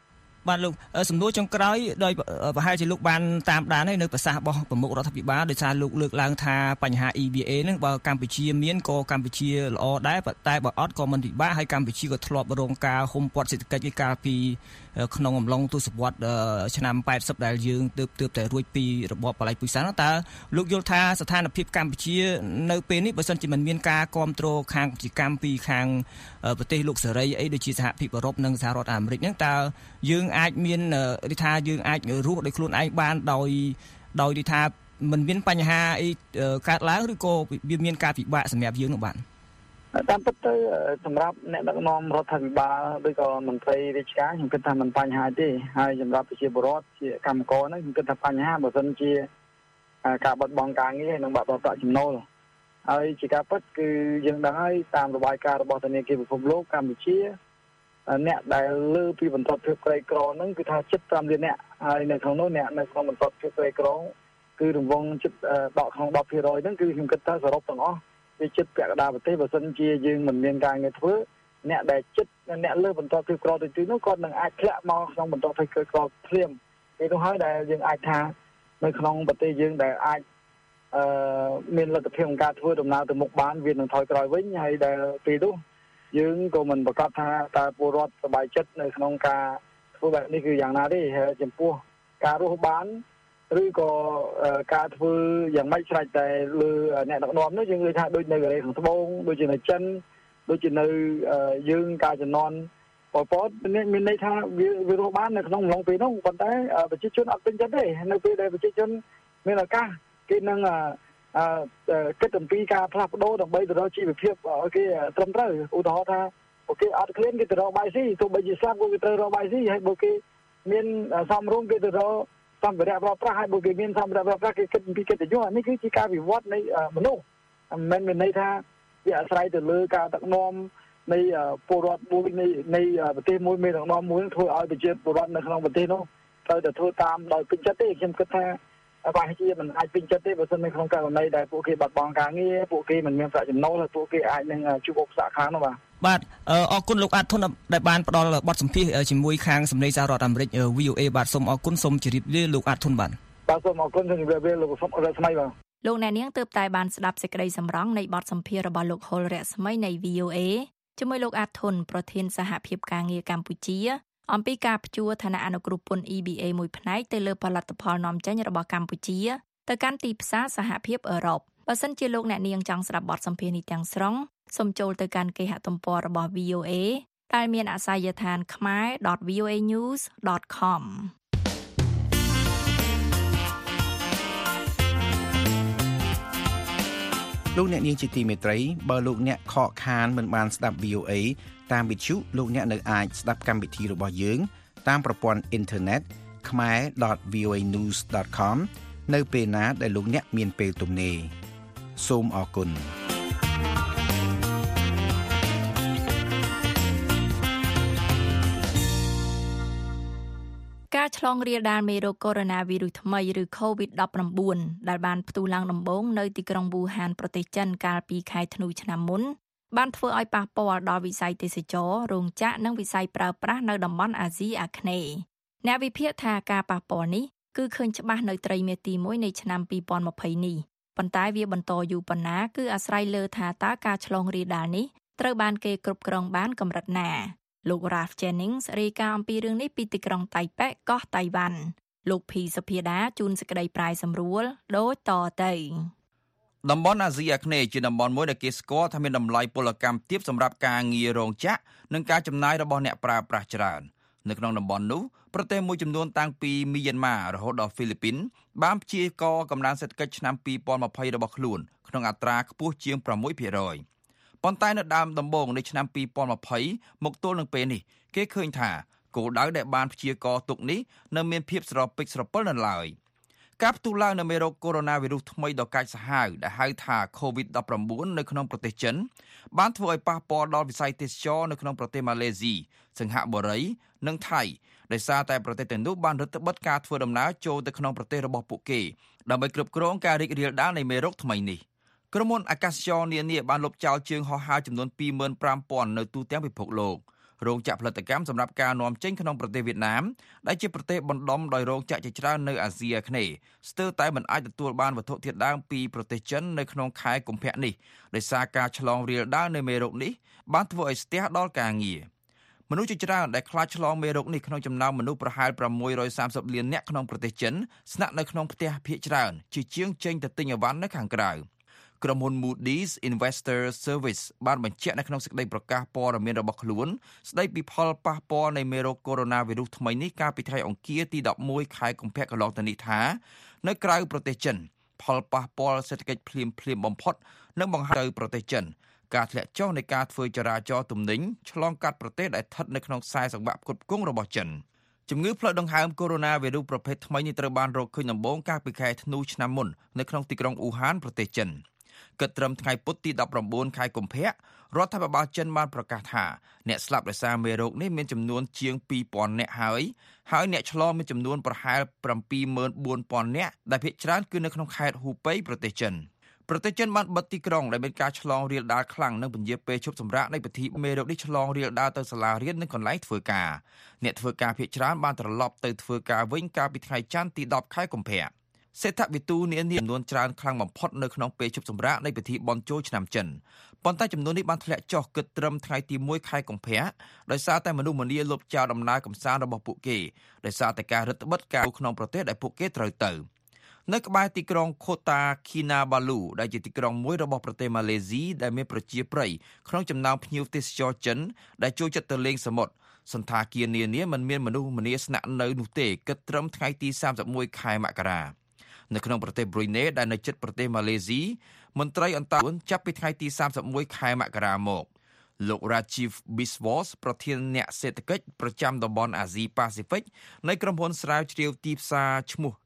បាទលោកសំណួរចុងក្រោយដោយប្រហែលជាលោកបានតាមដានហើយនៅប្រសាសន៍របស់ប្រមុខរដ្ឋាភិបាលដោយសារលោកលើកឡើងថាបញ្ហា EBA ហ្នឹងបើកម្ពុជាមានក៏កម្ពុជាល្អដែរតែបើអត់ក៏មិនពិបាកហើយកម្ពុជាក៏ធ្លាប់រងការហុំព័ទ្ធសេដ្ឋកិច្ចកាលពីក្នុងអំឡុងទសវត្សរ៍ឆ្នាំ80ដែលយើងទើបតែរួចពីរបបបល្ល័ង្កពុយសាសន៍តើលោកយល់ថាស្ថានភាពកម្ពុជានៅពេលនេះបើសិនជាមិនមានការគ្រប់គ្រងខាងពាណិជ្ជកម្មពីខាងប្រទេសលោកសេរីអីដូចជាសហភាពអឺរ៉ុបនិងសហរដ្ឋអាមេរិកហ្នឹងតើយើងអាចមានដូចថាយើងអាចរស់ដោយខ្លួនឯងបានដោយដូចថាមិនមានបញ្ហាអីកើតឡើងឬក៏វាមានការពិបាកសម្រាប់យើងនោះបាទតាមពិតទៅសម្រាប់អ្នកដឹកនាំរដ្ឋាភិបាលឬក៏មន្ត្រីរាជការខ្ញុំគិតថាមិនបញ្ហាទេហើយសម្រាប់ប្រជាពលរដ្ឋជាកម្មករហ្នឹងខ្ញុំគិតថាបញ្ហាបើសិនជាការបាត់បង់ការងារនិងបាត់បង់ប្រាក់ចំណូលហើយជាការពិតគឺយើងដឹងហើយតាមរបាយការណ៍របស់ធនាគារពិភពលោកកម្ពុជាអ្នកដែលលើពីបន្ទាត់ភាពក្រីក្រហ្នឹងគឺថា75លានអ្នកហើយនៅក្នុងនោះអ្នកនៅក្នុងបន្ទាត់ភាពក្រីក្រគឺរង្វង់ដកក្នុង 10% ហ្នឹងគឺខ្ញុំគិតថាសរុបទាំងអស់វាចិត្តពាក់កណ្ដាលប្រទេសបើសិនជាយើងមិនមានការងារធ្វើអ្នកដែលចិត្តអ្នកលើបន្ទាត់ភាពក្រទៅទីនោះគាត់នឹងអាចធ្លាក់មកក្នុងបន្ទាត់ភាពក្រភ្លាមពេលនោះហើយដែលយើងអាចថានៅក្នុងប្រទេសយើងដែលអាចមានលទ្ធភាពក្នុងការធ្វើដំណើរទៅមុខបានវានឹងថយក្រោយវិញហើយដែលពេលនោះយើងក៏មិនប្រកាសថាតើពលរដ្ឋសប្បាយចិត្តនៅក្នុងការធ្វើបែបនេះគឺយ៉ាងណាទេចំពោះការរស់បានឬក៏ការធ្វើយ៉ាងម៉េចស្រេចតែលើអ្នកដឹកនាំនោះយើងនិយាយថាដូចនៅកូរ៉េខាងត្បូងដូចជានៅចិនដូចជានៅយើងការជំនាន់ប៉ុលពតមានន័យថាវារស់បាននៅក្នុងអំឡុងពេលនោះប៉ុន្តែប្រជាជនអត់ពេញចិត្តទេនៅពេលដែលប្រជាជនមានឱកាសគេនឹងគិតអំពីការផ្លាស់ប្ដូរដើម្បីទៅរកជីវភាពឲ្យគេត្រឹមត្រូវឧទាហរណ៍ថាអូខេអត់ឃ្លានគេទៅរកបាយស៊ីទោះបីជាស្លាប់ក៏គេត្រូវរកបាយស៊ីហើយបើគេមានសំរុំគេទៅរកសម្ភារៈប្រើប្រាស់ហើយបើគេមានសម្ភារៈប្រើប្រាស់គេគិតពីកិត្តិយសនេះគឺជាការវិវត្តនៃមនុស្សមិនមែនមានន័យថាវាអាស្រ័យទៅលើការដឹកនាំនៃពលរដ្ឋមួយនៃប្រទេសមួយមេដឹកនាំមួយធ្វើឲ្យប្រជាពលរដ្ឋនៅក្នុងប្រទេសនោះត្រូវតែធ្វើតាមដោយពេញចិត្តទេខ្ញុំគិតថាប្រហែលជាមិនអាចពេញចិត្តទេបើមិននៅក្នុងករណីដែលពួកគេបាត់បង់ការងារពួកគេមិនមានប្រាក់ចំណូលហើយពួកគេអាចនឹងជួបឧបសគ្គខាងនោះបាទអរគុណលោកអាតធុនដែលបានផ្ដល់បទសម្ភាសន៍ជាមួយខាងសម្លេងសហរដ្ឋអាមេរិក VOA បាទសូមអរគុណសូមជម្រាបលាលោកអាតធុនបាទសូមអរគុណសូមជម្រាបលាលោកសុំរស្មីបាទលោកអ្នកនាងទើបតែបានស្ដាប់សេចក្តីសម្រងនៃបទសម្ភាសន៍របស់លោកហុលរស្មីនៃ VOA ជាមួយលោកអាតធុនប្រធានសហភាពការងារកម្ពុជាអំពីការព្យួរឋានៈអនុគ្រោះពន្ធ EBA មួយផ្នែកទៅលើផលិតផលនាំចេញរបស់កម្ពុជាទៅកាន់ទីផ្សារសហភាពអឺរ៉ុបបើសិនជាលោកអ្នកនាងចង់ស្ដាប់បទសម្ភាសន៍នេះទាំងស្រុងសូមចូលទៅកាន់គេហទំព័ររបស់ VOA ដែលមានអាសយដ្ឋាន khmer.voanews.com លោកអ្នកនាងជាទីមេត្រីបើលោកអ្នកខកខានមិនបានស្ដាប់ VOA តាមវិទ្យុលោកអ្នកនៅអាចស្ដាប់កម្មវិធីរបស់យើងតាមប្រព័ន្ធអ៊ីនធឺណិត khmer.voanews.com នៅពេលណាដែលលោកអ្នកមានពេលទំនេរសូមអរគុណការឆ្លងរាលដាលមេរោគកូវីដ -19 ថ្មីឬ COVID-19 ដែលបានផ្ទុះឡើងដំបូងនៅទីក្រុងវូហានប្រទេសចិនកាលពីខែធ្នូឆ្នាំមុនបានធ្វើឲ្យប៉ះពាល់ដល់វិស័យទេសចរណ៍រោងចក្រនិងវិស័យប្រើប្រាស់នៅតំបន់អាស៊ីអាគ្នេយ៍អ្នកវិភាគថាការប៉ះពាល់នេះគឺឃើញច្បាស់នៅត្រីមាសទី1នៃឆ្នាំ2020នេះប៉ុន្តែវាបន្តយូរប៉ុណ្ណាគឺអាស្រ័យលើថាតើការឆ្លងរាលដាលនេះត្រូវបានគេគ្រប់គ្រងបានកម្រិតណាលោក Ralph Jennings រាយការណ៍អំពីរឿងនេះពីទីក្រុងតៃប៉េកោះតៃវ៉ាន់លោកភីសុភាដាជួនសេចក្តីប្រាយសម្រួលដូចតទៅតំបន់អាស៊ីអាគ្នេយ៍ជាតំបន់មួយដែលគេស្គាល់ថាមានតម្លៃពលកម្មទាបសម្រាប់ការងាររោងចក្រនិងការចំណាយរបស់អ្នកប្រើប្រាស់ច្រើននៅក្នុងតំបន់នោះប្រទេសមួយចំនួនតាំងពីមីយ៉ាន់ម៉ារហូតដល់ហ្វីលីពីនបានព្យាករណ៍កំណើនសេដ្ឋកិច្ចឆ្នាំ2020របស់ខ្លួនក្នុងអត្រាខ្ពស់ជាង 6%ប៉ុន្តែនៅដើមដំបូងនៃឆ្នាំ2020មកទល់នឹងពេលនេះគេឃើញថាគោលដៅដែលបានព្យាករណ៍ទុកនេះនៅមានភាពស្រពិចស្រពិលនៅឡើយការផ្ទុះឡើងនៃមេរោគកូវីដ -19 ថ្មីដ៏កាចសាហាវដែលហៅថា COVID-19 នៅក្នុងប្រទេសចិនបានធ្វើឲ្យប៉ះពាល់ដល់វិស័យទេសចរណ៍នៅក្នុងប្រទេសម៉ាឡេស៊ីសិង្ហបុរីនិងថៃដោយសារតែប្រទេសទាំងនោះបានរឹតបន្តឹងការធ្វើដំណើរចូលទៅក្នុងប្រទេសរបស់ពួកគេដើម្បីគ្រប់គ្រងការរីករាលដាលនៃមេរោគថ្មីនេះក្រុមហ៊ុនអាកាសចរណ៍នានាបានលុបចោលជើងហោះហើរចំនួន 25,000 នៅទូទាំងពិភពលោករោងចក្រផលិតកម្មសម្រាប់ការនាំចេញក្នុងប្រទេសវៀតណាមដែលជាប្រទេសបណ្ដុំដោយរោងចក្រជាច្រើននៅអាស៊ីអាគ្នេយ៍ស្ទើរតែមិនអាចទទួលបានវត្ថុធាតុដើមពីប្រទេសចិននៅក្នុងខែកុម្ភៈនេះដោយសារការឆ្លងរាលដាលនៃមេរោគនេះបានធ្វើឲ្យស្ទះដល់ការងារមនុស្សជាច្រើនដែលខ្លាចឆ្លងមេរោគនេះក្នុងចំណោមមនុស្សប្រហែល630លាននាក់ក្នុងប្រទេសចិនស្នាក់នៅក្នុងផ្ទះភាគច្រើនជាជាងចេញទៅទិញអីវ៉ាន់នៅខាងក្រៅក្រុមហ៊ុន Moody's Investor Service បានបញ្ជាក់នៅក្នុងសេចក្តីប្រកាសព័ត៌មានរបស់ខ្លួនស្តីពីផលប៉ះពាល់នៃមេរោគកូវីដ -19 ថ្មីនេះកាលពីថ្ងៃអង្គារទី11ខែកុម្ភៈកន្លងទៅនេះថានៅក្រៅប្រទេសចិនផលប៉ះពាល់សេដ្ឋកិច្ចភ្លាមបំផុតនឹងបង្ហាញទៅប្រទេសចិនការធ្លាក់ចុះនៃការធ្វើចរាចរណ៍ទំនិញឆ្លងកាត់ប្រទេសដែលស្ថិតនៅក្នុងខ្សែសង្វាក់ផ្គត់ផ្គង់របស់ចិនជំងឺផ្លូវដង្ហើមកូវីដ -19 ប្រភេទថ្មីនេះត្រូវបានរកឃើញដំបូងកាលពីខែធ្នូឆ្នាំមុននៅក្នុងទីក្រុងអ៊ូហានប្រទេសចិនគិតត្រឹមថ្ងៃពុធទី19ខែកុម្ភៈរដ្ឋាភិបាលចិនបានប្រកាសថាអ្នកស្លាប់ដោយសារមេរោគនេះមានចំនួនជាង 2000 នាក់ហើយអ្នកឆ្លងមានចំនួនប្រហែល 74000 នាក់ដែលភាគច្រើនគឺនៅក្នុងខេត្តហ៊ូប៉ៃប្រទេសចិនបានបិទទីក្រុងដែលមានការឆ្លងរាលដាលខ្លាំងនិងពន្យាពេលឈប់សម្រាកនៃពិធីមេរោគនេះឆ្លងរាលដាលទៅសាលារៀននិងកន្លែងធ្វើការអ្នកធ្វើការភាគច្រើនបានត្រឡប់ទៅធ្វើការវិញកាលពីថ្ងៃច័ន្ទទី10ខែកុម្ភៈសេដ្ឋវិទូនានាចំនួនច្រើនខ្លាំងបំផុតនៅក្នុងពេលជប់សម្រាកនៃពិធីបុណ្យចូលឆ្នាំចិនប៉ុន្តែចំនួននេះបានធ្លាក់ចុះគិតត្រឹមថ្ងៃទី1ខែកុម្ភៈដោយសារតែមនុស្សម្នាលុបចោលដំណើរកម្សាន្តរបស់ពួកគេដោយសារតែការរឹតបន្តឹងការក្នុងប្រទេសដែលពួកគេត្រូវទៅនៅក្បែរទីក្រុង Kota Kinabalu ដែលជាទីក្រុងមួយរបស់ប្រទេសម៉ាឡេស៊ីដែលមានប្រជាប្រិយក្នុងចំណោមភ្ញៀវទេសចរចិនដែលចូលចិត្តទៅលេងសមុទ្រសន្តាគារនានាមិនមានមនុស្សម្នាស្នាក់នៅនោះទេគិតត្រឹមថ្ងៃទី31ខែមករានៅក្នុងប្រទេស Brunei ដែលនៅជិតប្រទេសម៉ាឡេស៊ីមន្ត្រីអន្តរជាតិចាប់ពីថ្ងៃទី31ខែមករាមកលោក Rajiv Biswas ប្រធានអ្នកសេដ្ឋកិច្ចប្រចាំតំបន់អាស៊ីប៉ាស៊ីហ្វិកនៃក្រុមហ៊ុនស្រាវជ្រាវទីផ្សារឈ្មោះ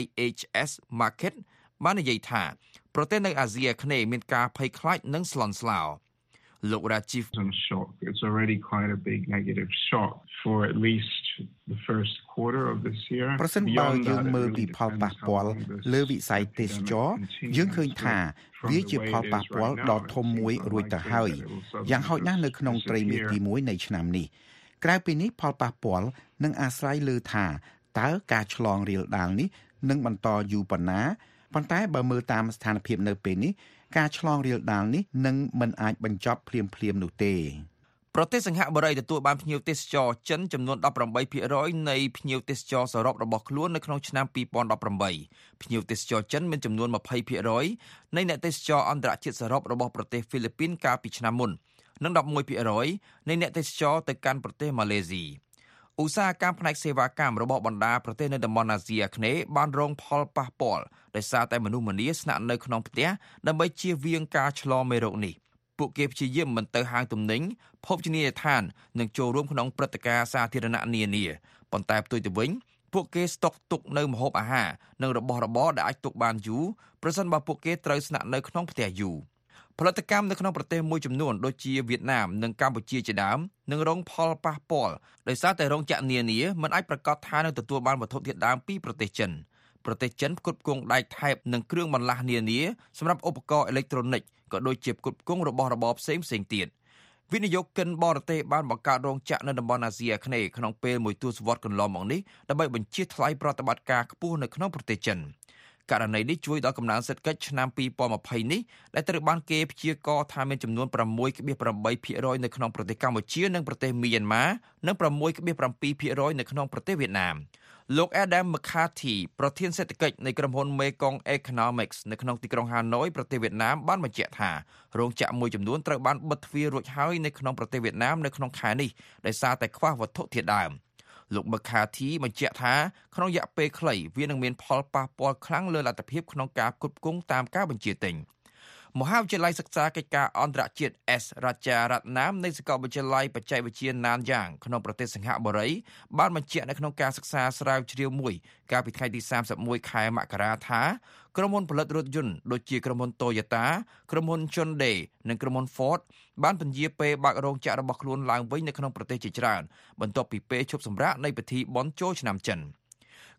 IHS Market បាននិយាយថាប្រទេសនៅអាស៊ីអាគ្នេយ៍មានការភ័យខ្លាចនិងស្លន់ស្លោលោក Rajiv It's already quite a big negative shock for at least the first quarter of this year ប្រសិនបើយើងមើលពីផលប៉ះពាល់លើវិស័យទេសចរយើងឃើញថាវាជាផលប៉ះពាល់ដ៏ធំមួយរួចទៅហើយយ៉ាងហោចណាស់នៅក្នុងត្រីមាសទី1នៃឆ្នាំនេះក្រៅពីនេះផលប៉ះពាល់នឹងអាស្រ័យលើថាតើការឆ្លងរាលដាលនេះនឹងបន្តយូរប៉ុណ្ណាប៉ុន្តែបើមើលតាមស្ថានភាពនៅពេលនេះការឆ្លងរាលដាលនេះនឹងមិនអាចបញ្ចប់ភ្លាមនោះទេប្រទេសសិង្ហបុរីទទួលបានភ្ញៀវទេសចរចិនចំនួន 18% នៃភ្ញៀវទេសចរសរុបរបស់ខ្លួននៅក្នុងឆ្នាំ2018ភ្ញៀវទេសចរចិនមានចំនួន 20% នៃអ្នកទេសចរអន្តរជាតិសរុបរបស់ប្រទេសហ្វីលីពីនកាលពីឆ្នាំមុននិង 11% នៃអ្នកទេសចរទៅកាន់ប្រទេសម៉ាឡេស៊ីឧស្សាហកម្មផ្នែកសេវាកម្មរបស់បណ្ដាប្រទេសនៅតំបន់អាស៊ីអាគ្នេយ៍បានរងផលប៉ះពាល់ដោយសារតែមនុស្សម្នាស្នាក់នៅក្នុងផ្ទះដើម្បីជៀសវាងការឆ្លងមេរោគនេះពួកគេព្យាយាមមិនទៅហាងទំនិញភោជនីយដ្ឋាននិងចូលរួមក្នុងព្រឹត្តិការណ៍សាធារណៈនានាប៉ុន្តែផ្ទុយទៅវិញពួកគេស្តុកទុកនៅម្ហូបអាហារនិងរបស់របរដែលអាចទុកបានយូរប្រសិនបើពួកគេត្រូវស្នាក់នៅក្នុងផ្ទះយូរផលិតកម្មនៅក្នុងប្រទេសមួយចំនួនដូចជាវៀតណាមនិងកម្ពុជាជាដើមនឹងរងផលប៉ះពាល់ដោយសារតែរោងចក្រនានាមិនអាចប្រកាសថានឹងទទួលបានវត្ថុធាតុដើមពីប្រទេសចិនផ្គត់ផ្គង់ដែកថែបនិងគ្រឿងបន្លាស់នានាសម្រាប់ឧបករណ៍អេឡិចត្រូនិកក៏ដូចជាផ្គត់ផ្គង់របស់របរផ្សេងទៀតវិនិយោគិនបរទេសបានបង្កើតរោងចក្រនៅតំបន់អាស៊ីអាគ្នេយ៍ក្នុងពេលមួយទសវត្សរ៍កន្លងមកនេះដើម្បីបញ្ជៀសថ្លៃប្រតិបត្តិការខ្ពស់នៅក្នុងប្រទេសចិនករណីនេះជួយដល់កំណើនសេដ្ឋកិច្ចឆ្នាំ2020នេះដែលត្រូវបានគេព្យាករណ៍ថាមានចំនួន 6.8% នៅក្នុងប្រទេសកម្ពុជានិងប្រទេសមីយ៉ាន់ម៉ានិង 6.7% នៅក្នុងប្រទេសវៀតណាមលោក Adam McCarthy ប្រធានសេដ្ឋកិច្ចនៃក្រុមហ៊ុន Mekong Economics នៅក្នុងទីក្រុងហាណូយប្រទេសវៀតណាមបានបញ្ជាក់ថារោងចក្រមួយចំនួនត្រូវបានបិទទ្វាររួចហើយនៅក្នុងប្រទេសវៀតណាមនៅក្នុងខែនេះដោយសារតែខ្វះវត្ថុធាតុដើមលោក McCarthy បញ្ជាក់ថាក្នុងរយៈពេលខ្លីវានឹងមានផលប៉ះពាល់ខ្លាំងលើលទ្ធភាពក្នុងការផ្គត់ផ្គង់តាមការបញ្ជាទិញមហាវិទ្យាល័យសិក្សាកិច្ចការអន្តរជាតិ S រាជារតនាមនៃសាកលវិទ្យាល័យបច្ចេកវិទ្យាណានយ៉ាងក្នុងប្រទេសសិង្ហបុរីបានបញ្ជាក់នៅក្នុងការសិក្សាស្រាវជ្រាវមួយកាលពីថ្ងៃទី31ខែមករាថាក្រុមហ៊ុនផលិតរថយន្តដូចជាក្រុមហ៊ុន Toyota ក្រុមហ៊ុន Hyundai និងក្រុមហ៊ុន Ford បានពន្យាពេលបើករោងចក្ររបស់ខ្លួនឡើងវិញនៅក្នុងប្រទេសជាច្រើនបន្ទាប់ពីពេលឈប់សម្រាកនៃពិធីបុណ្យចូលឆ្នាំចិន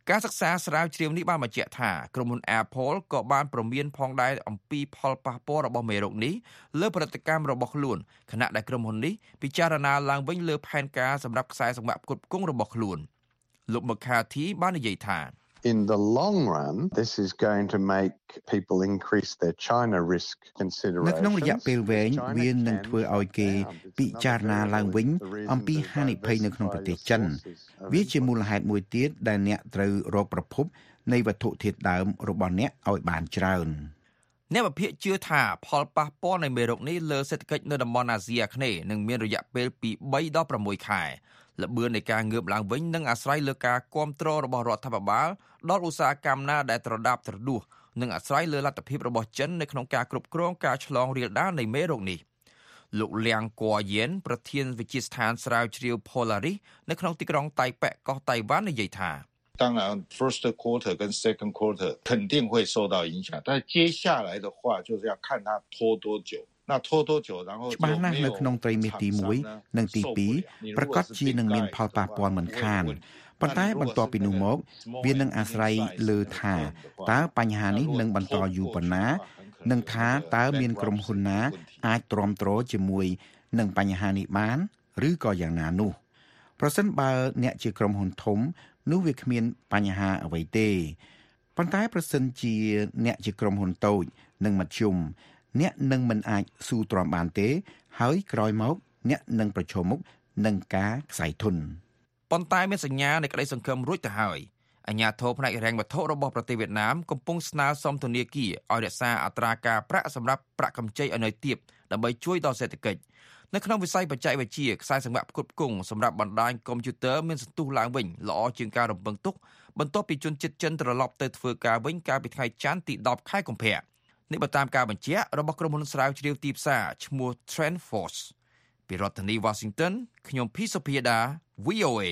ការសិក្សាស្រាវជ្រាវនេះបានបញ្ជាក់ថាក្រុមហ៊ុន Apple ក៏បានព្រមានផងដែរអំពីផលប៉ះពាល់របស់មេរោគនេះលើផលិតកម្មរបស់ខ្លួនខណៈដែលក្រុមហ៊ុននេះពិចារណាឡើងវិញលើផែនការសម្រាប់ខ្សែសង្វាក់ផ្គត់ផ្គង់របស់ខ្លួនលោក McCarthy បាននិយាយថា In the long run, this is going to make people increase their China risk considerations. នៅក្នុងរយៈពេលវែងវានឹងធ្វើឲ្យគេពិចារណាឡើងវិញអំពីហានិភ័យនៅក្នុងប្រទេសចិនវាជាមូលហេតុមួយទៀតដែលអ្នកត្រូវរកប្រភពនៃវត្ថុធាតុដើមរបស់អ្នកឲ្យបានច្រើនអ្នកវិភាគជឿថាផលប៉ះពាល់នៃមេរោគនេះលើសេដ្ឋកិច្ចនៅតំបន់អាស៊ីអាគ្នេយ៍នឹងមានរយៈពេលពី3ដល់6ខែល្បឿននៃការងើបឡើងវិញនឹងអាស្រ័យលើការគាំទ្ររបស់រដ្ឋាភិបាលដល់ឧស្សាហកម្មណាដែលត្រដាបត្រដួសនិងអាស្រ័យលើលទ្ធភាពរបស់ចិននៅក្នុងការគ្រប់គ្រងការឆ្លងរាលដាលនៃមេរោគនេះលោកលៀងកួយៀនប្រធានវិទ្យាស្ថានស្រាវជ្រាវ Polaris នៅក្នុងទីក្រុងតៃប៉េកោះតៃវ៉ាន់និយាយថា当然 first quarter 跟 second quarter 肯定会受到影响但接下来的话就是要看它拖多久ច្បាស់ណាស់នៅក្នុងត្រីមាសទី1និងទី2ប្រកាសជានឹងមានផលប៉ះពាល់មិនខានប៉ុន្តែបន្ទាប់ពីនោះមកវានឹងអាស្រ័យលើថាតើបញ្ហានេះនឹងបន្តយូរប៉ុណ្ណានិងថាតើមានក្រុមហ៊ុនណាអាចទ្រាំទ្រជាមួយនឹងបញ្ហានេះបានឬក៏យ៉ាងណានោះប្រសិនបើអ្នកជាក្រុមហ៊ុនធំនោះវាគ្មានបញ្ហាអ្វីទេប៉ុន្តែប្រសិនជាអ្នកជាក្រុមហ៊ុនតូចនិងមធ្យមអ្នកនឹងមិនអាចស៊ូទ្រាំបានទេហើយក្រោយមកអ្នកនឹងប្រឈមមុខនឹងការខ្សែធនប៉ុន្តែមានសញ្ញានៃក្តីសង្ឃឹមរួចទៅហើយអាជ្ញាធរផ្នែកហិរញ្ញវត្ថុរបស់ប្រទេសវៀតណាមកំពុងស្នើសុំធនាគារឲ្យរក្សាអត្រាការប្រាក់សម្រាប់ប្រាក់កម្ចីឲ្យនៅទាបដើម្បីជួយដល់សេដ្ឋកិច្ចនៅក្នុងវិស័យបច្ចេកវិទ្យាខ្សែសង្វាក់ផ្គត់ផ្គង់សម្រាប់បណ្ដាញកុំព្យូទ័រមានសន្ទុះឡើងវិញល្អជាងការរំពឹងទុកបន្ទាប់ពីជនជាតិចិនត្រឡប់ទៅធ្វើការវិញកាលពីថ្ងៃច័ន្ទទី10ខែកុម្ភៈនេះបើតាមការបញ្ជាក់របស់ក្រុមហ៊ុនស្រាវជ្រាវទីផ្សារឈ្មោះ TrendForce ពីរដ្ឋធានី Washington ខ្ញុំភីសុភាដា VOA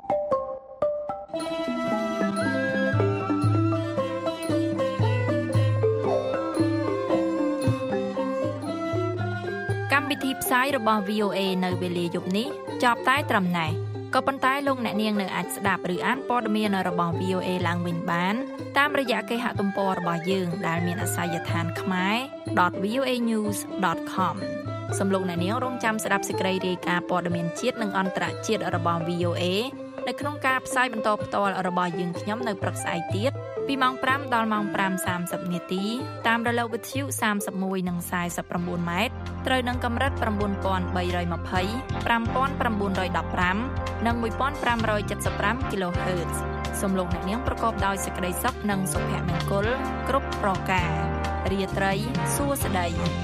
កម្មវិធីផ្សាយរបស់ VOA នៅវេលាយប់នេះចប់តែត្រឹមណេះក៏ប៉ុន្តែលោកអ្នកនាងនៅអាចស្ដាប់ឬអានព័ត៌មានរបស់ VOA ឡើងវិញបានតាមរយៈគេហទំព័ររបស់យើងដែលមានអាសយដ្ឋានkhmer.voanews.com សំឡេងអ្នកនាងរងចាំស្ដាប់សេចក្តីរាយការណ៍ព័ត៌មានជាតិនិងអន្តរជាតិរបស់ VOA នៅក្នុងការផ្សាយបន្តផ្ទាល់របស់យើងខ្ញុំនៅព្រឹកស្អែកទៀតពីម៉ោង5ដល់ម៉ោង 5:30 នាទីតាមរលកវិទ្យុ31និង49ម៉ែត្រត្រូវនឹងកម្រិត 9320 5915 និង 1575 kHz សំឡេងអ្នកនាងប្រកបដោយសេចក្តីសុខនិងសុភមង្គលគ្រប់ប្រការរាត្រីសួស្តី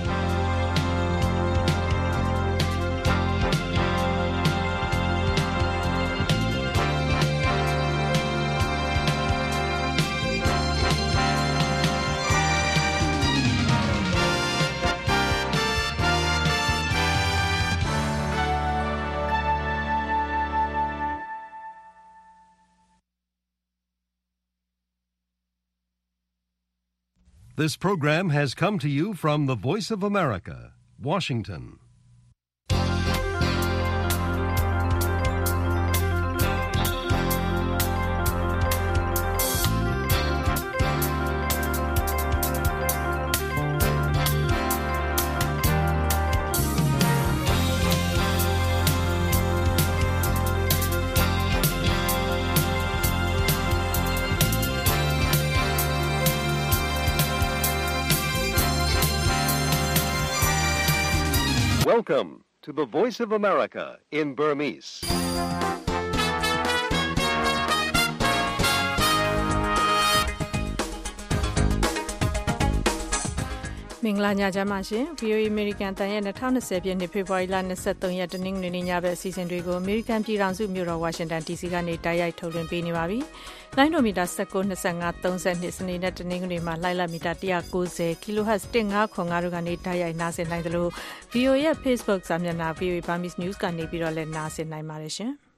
This program has come to you from the Voice of America, Washington. Welcome to the Voice of America in Burmese. မင်္ဂလာညချမ်းပါရှင် VOA American တန်ရဲ့2020ပြည့်နှစ်ဖေဖော်ဝါရီလ23ရက်တနင်္ဂနွေနေ့ညဘက်အစီအစဉ်တွေကို American ပြည်ထောင်စုမြို့တော် Washington DC ကနေတိုက်ရိုက်ထုတ်လွှင့်ပေးနေပါပြီ။လိုင်းဒိုမီတာ19 25 32စနေနဲ့တနင်္ဂနွေမှာလိုင်းလမီတာ190 kHz 1505တို့ကနေတိုက်ရိုက်နားဆင်နိုင်သလို VOA ရဲ့ Facebook စာမျက်နှာ VOA Burmese News ကနေပြီးတော့လည်းနားဆင်နိုင်ပါတယ်ရှင်။